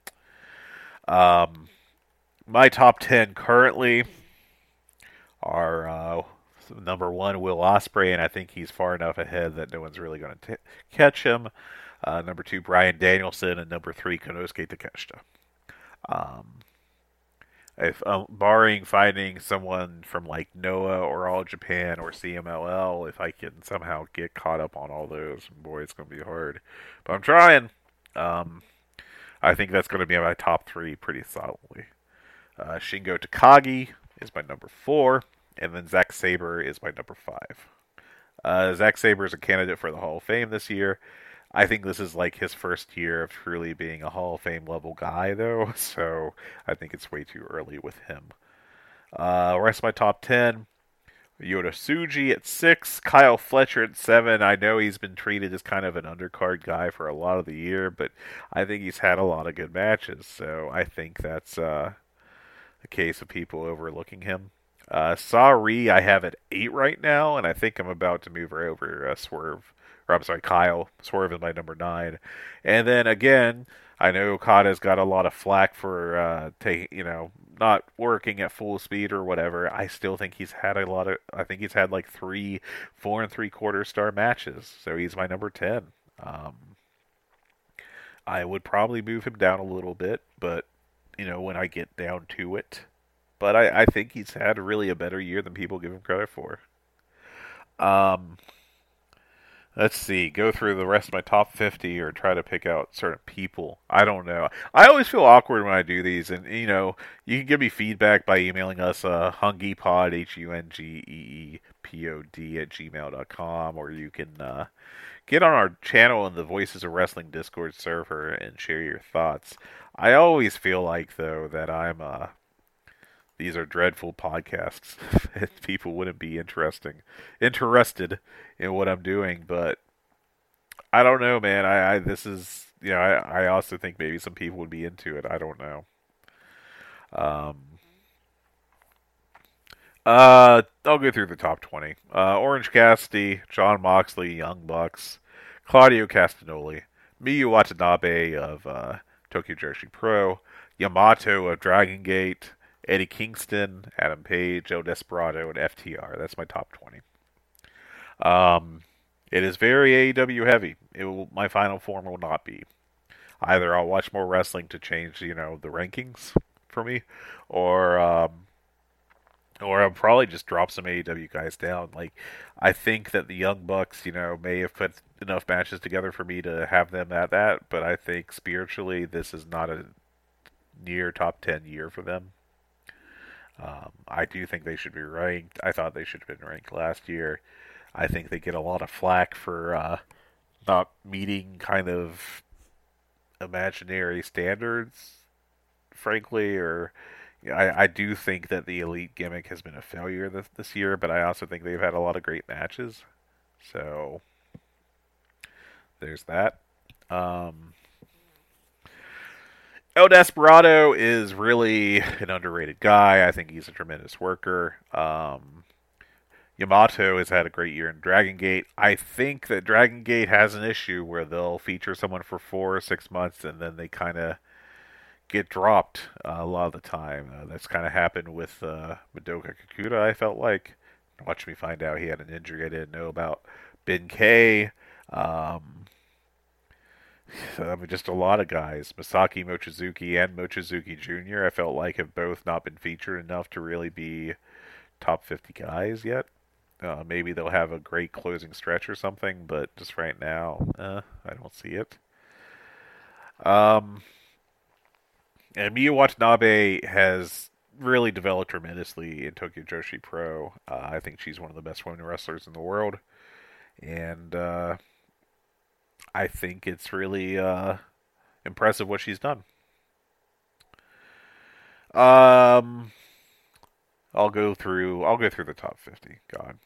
um, my top 10 currently are number 1, Will Ospreay, and I think he's far enough ahead that no one's really going to catch him. Number 2, Bryan Danielson, and number 3, Konosuke Takeshita. Um, if barring finding someone from like Noah or All Japan or CMLL, if I can somehow get caught up on all those, boy, it's going to be hard. But I'm trying. Um, I think that's going to be my top 3 pretty solidly. Shingo Takagi is my number 4, and then Zack Sabre is my number 5. Zack Sabre is a candidate for the Hall of Fame this year. I think this is like his first year of truly being a Hall of Fame level guy, though, so I think it's way too early with him. Rest of my top 10, Yota Tsuji at 6, Kyle Fletcher at 7. I know he's been treated as kind of an undercard guy for a lot of the year, but I think he's had a lot of good matches, so I think that's a case of people overlooking him. Sari I have at 8 right now, and I think I'm about to move her over Swerve. Or I'm sorry, Kyle. Swerve is my number 9. And then again, I know Okada's got a lot of flack for not working at full speed or whatever. I still think he's had I think he's had like 3 4.75-star matches. So he's my number 10. I would probably move him down a little bit, but when I get down to it. But I think he's had really a better year than people give him credit for. Let's see. Go through the rest of my top 50 or try to pick out certain people. I don't know. I always feel awkward when I do these. And, you can give me feedback by emailing us hungeepod, HUNGEEPOD @gmail.com. Or you can get on our channel in the Voices of Wrestling Discord server and share your thoughts. I always feel like, though, that these are dreadful podcasts. People wouldn't be interested in what I'm doing, but I don't know, man. This is, I also think maybe some people would be into it. I don't know. I'll go through the top 20. Orange Cassidy, Jon Moxley, Young Bucks, Claudio Castagnoli, Miyu Watanabe of Tokyo Joshi Pro, Yamato of Dragon Gate, Eddie Kingston, Adam Page, El Desperado, and FTR. That's my top 20. It is very AEW heavy. My final form will not be. Either I'll watch more wrestling to change, the rankings for me, or I'll probably just drop some AEW guys down. Like, I think that the Young Bucks, may have put enough matches together for me to have them at that, but I think spiritually this is not a near top 10 year for them. I do think they should be ranked. I thought they should have been ranked last year. I think they get a lot of flack for not meeting kind of imaginary standards, frankly. Or I do think that the Elite gimmick has been a failure this year, but I also think they've had a lot of great matches. So there's that. El Desperado is really an underrated guy. I think he's a tremendous worker. Yamato has had a great year in Dragon Gate. I think that Dragon Gate has an issue where they'll feature someone for 4 or 6 months and then they kind of get dropped a lot of the time. That's kind of happened with Madoka Kakuta, I felt like. Watch me find out he had an injury I didn't know about. Ben K. Just a lot of guys. Masaki Mochizuki and Mochizuki Jr. I felt like have both not been featured enough to really be top 50 guys yet. Maybe they'll have a great closing stretch or something, but just right now, I don't see it. And Miyu Watanabe has really developed tremendously in Tokyo Joshi Pro. I think she's one of the best women wrestlers in the world. And I think it's really impressive what she's done. I'll go through the top 50. God.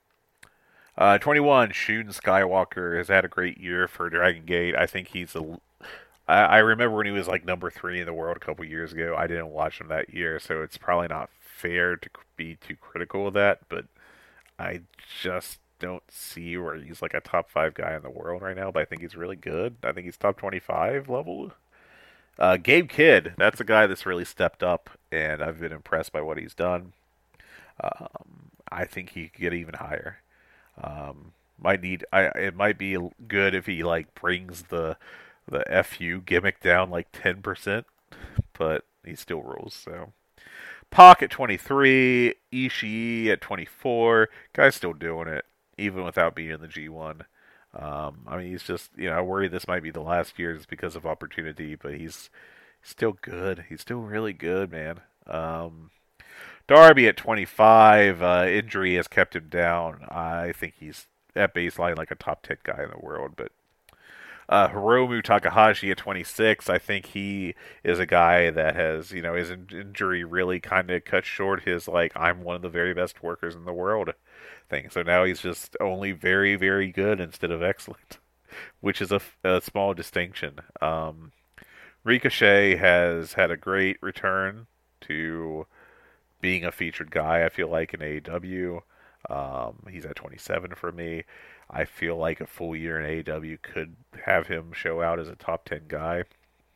21, Shun Skywalker has had a great year for Dragon Gate. I think I remember when he was like number 3 in the world a couple years ago. I didn't watch him that year, so it's probably not fair to be too critical of that, but I just don't see where he's like a top 5 guy in the world right now, but I think he's really good. I think he's top 25 level. Gabe Kidd, that's a guy that's really stepped up, and I've been impressed by what he's done. I think he could get even higher. It might be good if he like brings the FU gimmick down like 10%, but he still rules. So Pac at 23, Ishii at 24, guy's still doing it even without being in the G1. He's just, I worry this might be the last year just because of opportunity, but he's still good. He's still really good, man. Darby at 25, injury has kept him down. I think he's at baseline like a top 10 guy in the world, but Hiromu Takahashi at 26, I think he is a guy that has, his injury really kind of cut short his, I'm one of the very best workers in the world thing. So now he's just only very, very good instead of excellent, which is a small distinction. Ricochet has had a great return to being a featured guy, I feel like, in AEW. He's at 27 for me. I feel like a full year in AEW could have him show out as a top 10 guy.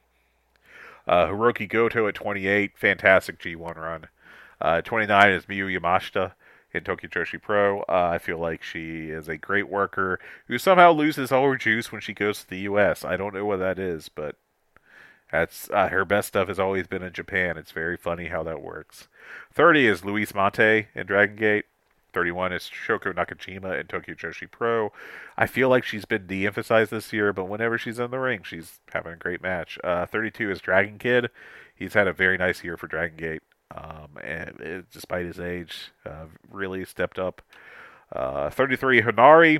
Hiroki Goto at 28, fantastic G1 run. 29 is Miyu Yamashita in Tokyo Joshi Pro. I feel like she is a great worker who somehow loses all her juice when she goes to the US. I don't know what that is, but that's her best stuff has always been in Japan. It's very funny how that works. 30 is Luis Mante in Dragon Gate. 31 is Shoko Nakajima in Tokyo Joshi Pro. I feel like she's been de-emphasized this year, but whenever she's in the ring, she's having a great match. 32 is Dragon Kid. He's had a very nice year for Dragon Gate, and despite his age, really stepped up. 33 Hanari.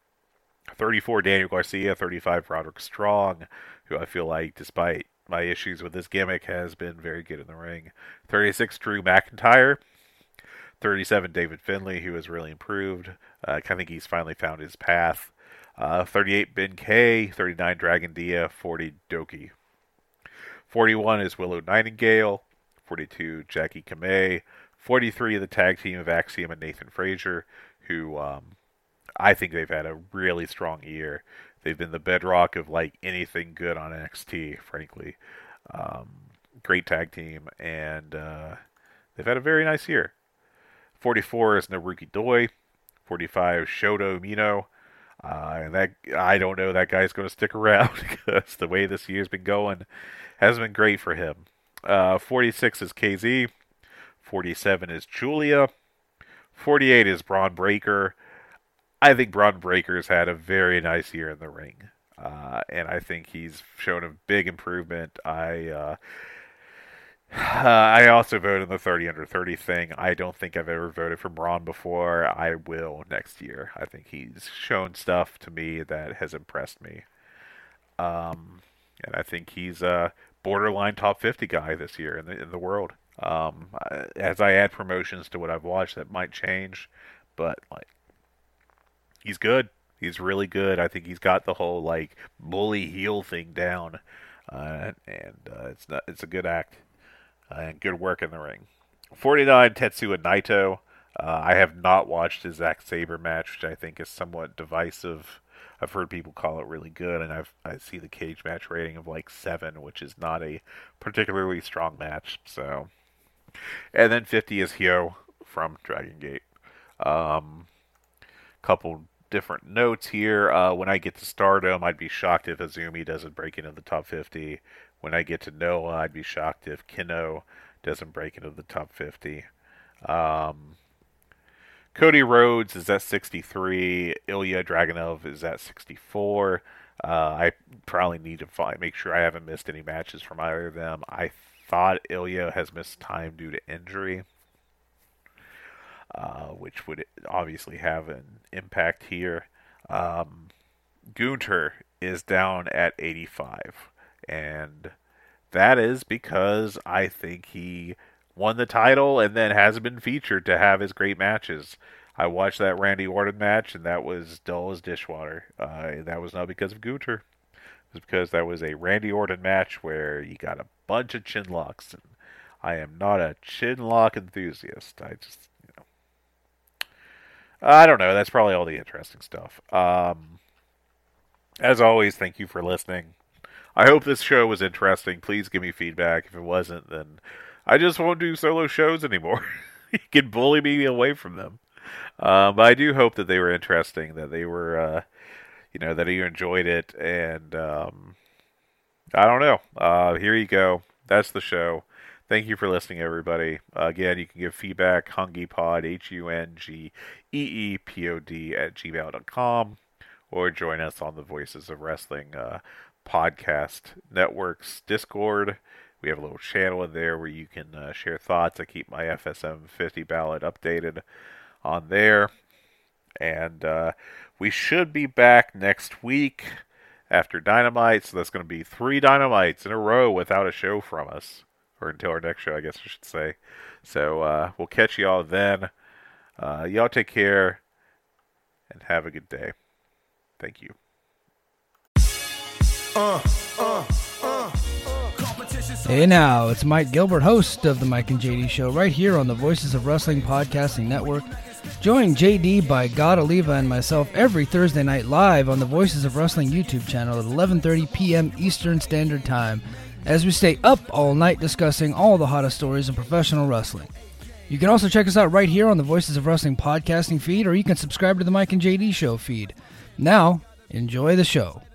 34 Daniel Garcia. 35 Roderick Strong, who I feel like, despite my issues with this gimmick, has been very good in the ring. 36 Drew McIntyre. 37 David Finlay, who has really improved. I think he's finally found his path. 38 Ben K. 39 Dragon Dia. 40 Doki. 41 is Willow Nightingale. 42 Jackie Kamei. 43 the tag team of Axiom and Nathan Frazier, who I think they've had a really strong year. They've been the bedrock of anything good on NXT, frankly. Great tag team, and they've had a very nice year. 44 is Naruki Doi. 45 Shoto Umino. And that, I don't know, that guy's going to stick around because the way this year's been going hasn't been great for him. 46 is KZ. 47 is Julia. 48 is Braun Breaker. I think Braun Breaker's had a very nice year in the ring. And I think he's shown a big improvement. I also voted in the 30 under 30 thing. I don't think I've ever voted for Braun before. I will next year. I think he's shown stuff to me that has impressed me. And I think he's a borderline top 50 guy this year in the world. As I add promotions to what I've watched, that might change, but he's good. He's really good. I think he's got the whole bully heel thing down, and it's a good act. And good work in the ring. 49, Tetsuya Naito. I have not watched his Zack Sabre match, which I think is somewhat divisive. I've heard people call it really good, and I see the cage match rating of 7, which is not a particularly strong match. So, and then 50 is Hyo from Dragon Gate. Couple different notes here. When I get to Stardom, I'd be shocked if Azumi doesn't break into the top 50. When I get to Noah, I'd be shocked if Kino doesn't break into the top 50. Cody Rhodes is at 63. Ilya Dragunov is at 64. I probably need to make sure I haven't missed any matches from either of them. I thought Ilya has missed time due to injury, which would obviously have an impact here. Gunter is down at 85, and that is because I think he won the title and then hasn't been featured to have his great matches. I watched that Randy Orton match, and that was dull as dishwater. That was not because of Gunter. It was because that was a Randy Orton match where you got a bunch of chin locks, and I am not a chin lock enthusiast. I don't know. That's probably all the interesting stuff. As always, thank you for listening. I hope this show was interesting. Please give me feedback. If it wasn't, then I just won't do solo shows anymore. You can bully me away from them. But I do hope that they were interesting, that they were, that you enjoyed it, and I don't know. Here you go. That's the show. Thank you for listening, everybody. Again, you can give feedback, hungepod, HUNGEEPOD @gmail.com, or join us on the Voices of Wrestling podcast network's Discord. We have a little channel in there where you can share thoughts. I keep my FSM 50 ballot updated on there. And we should be back next week after Dynamite. So that's going to be 3 Dynamites in a row without a show from us. Or until our next show, I guess I should say. So we'll catch y'all then. Y'all take care and have a good day. Thank you. Hey now, it's Mike Gilbert, host of the Mike and JD Show, right here on the Voices of Wrestling Podcasting Network. Join JD by God Oliva and myself every Thursday night live on the Voices of Wrestling YouTube channel at 11:30 p.m. Eastern Standard Time, as we stay up all night discussing all the hottest stories in professional wrestling. You can also check us out right here on the Voices of Wrestling podcasting feed, or you can subscribe to the Mike and JD Show feed. Now, enjoy the show.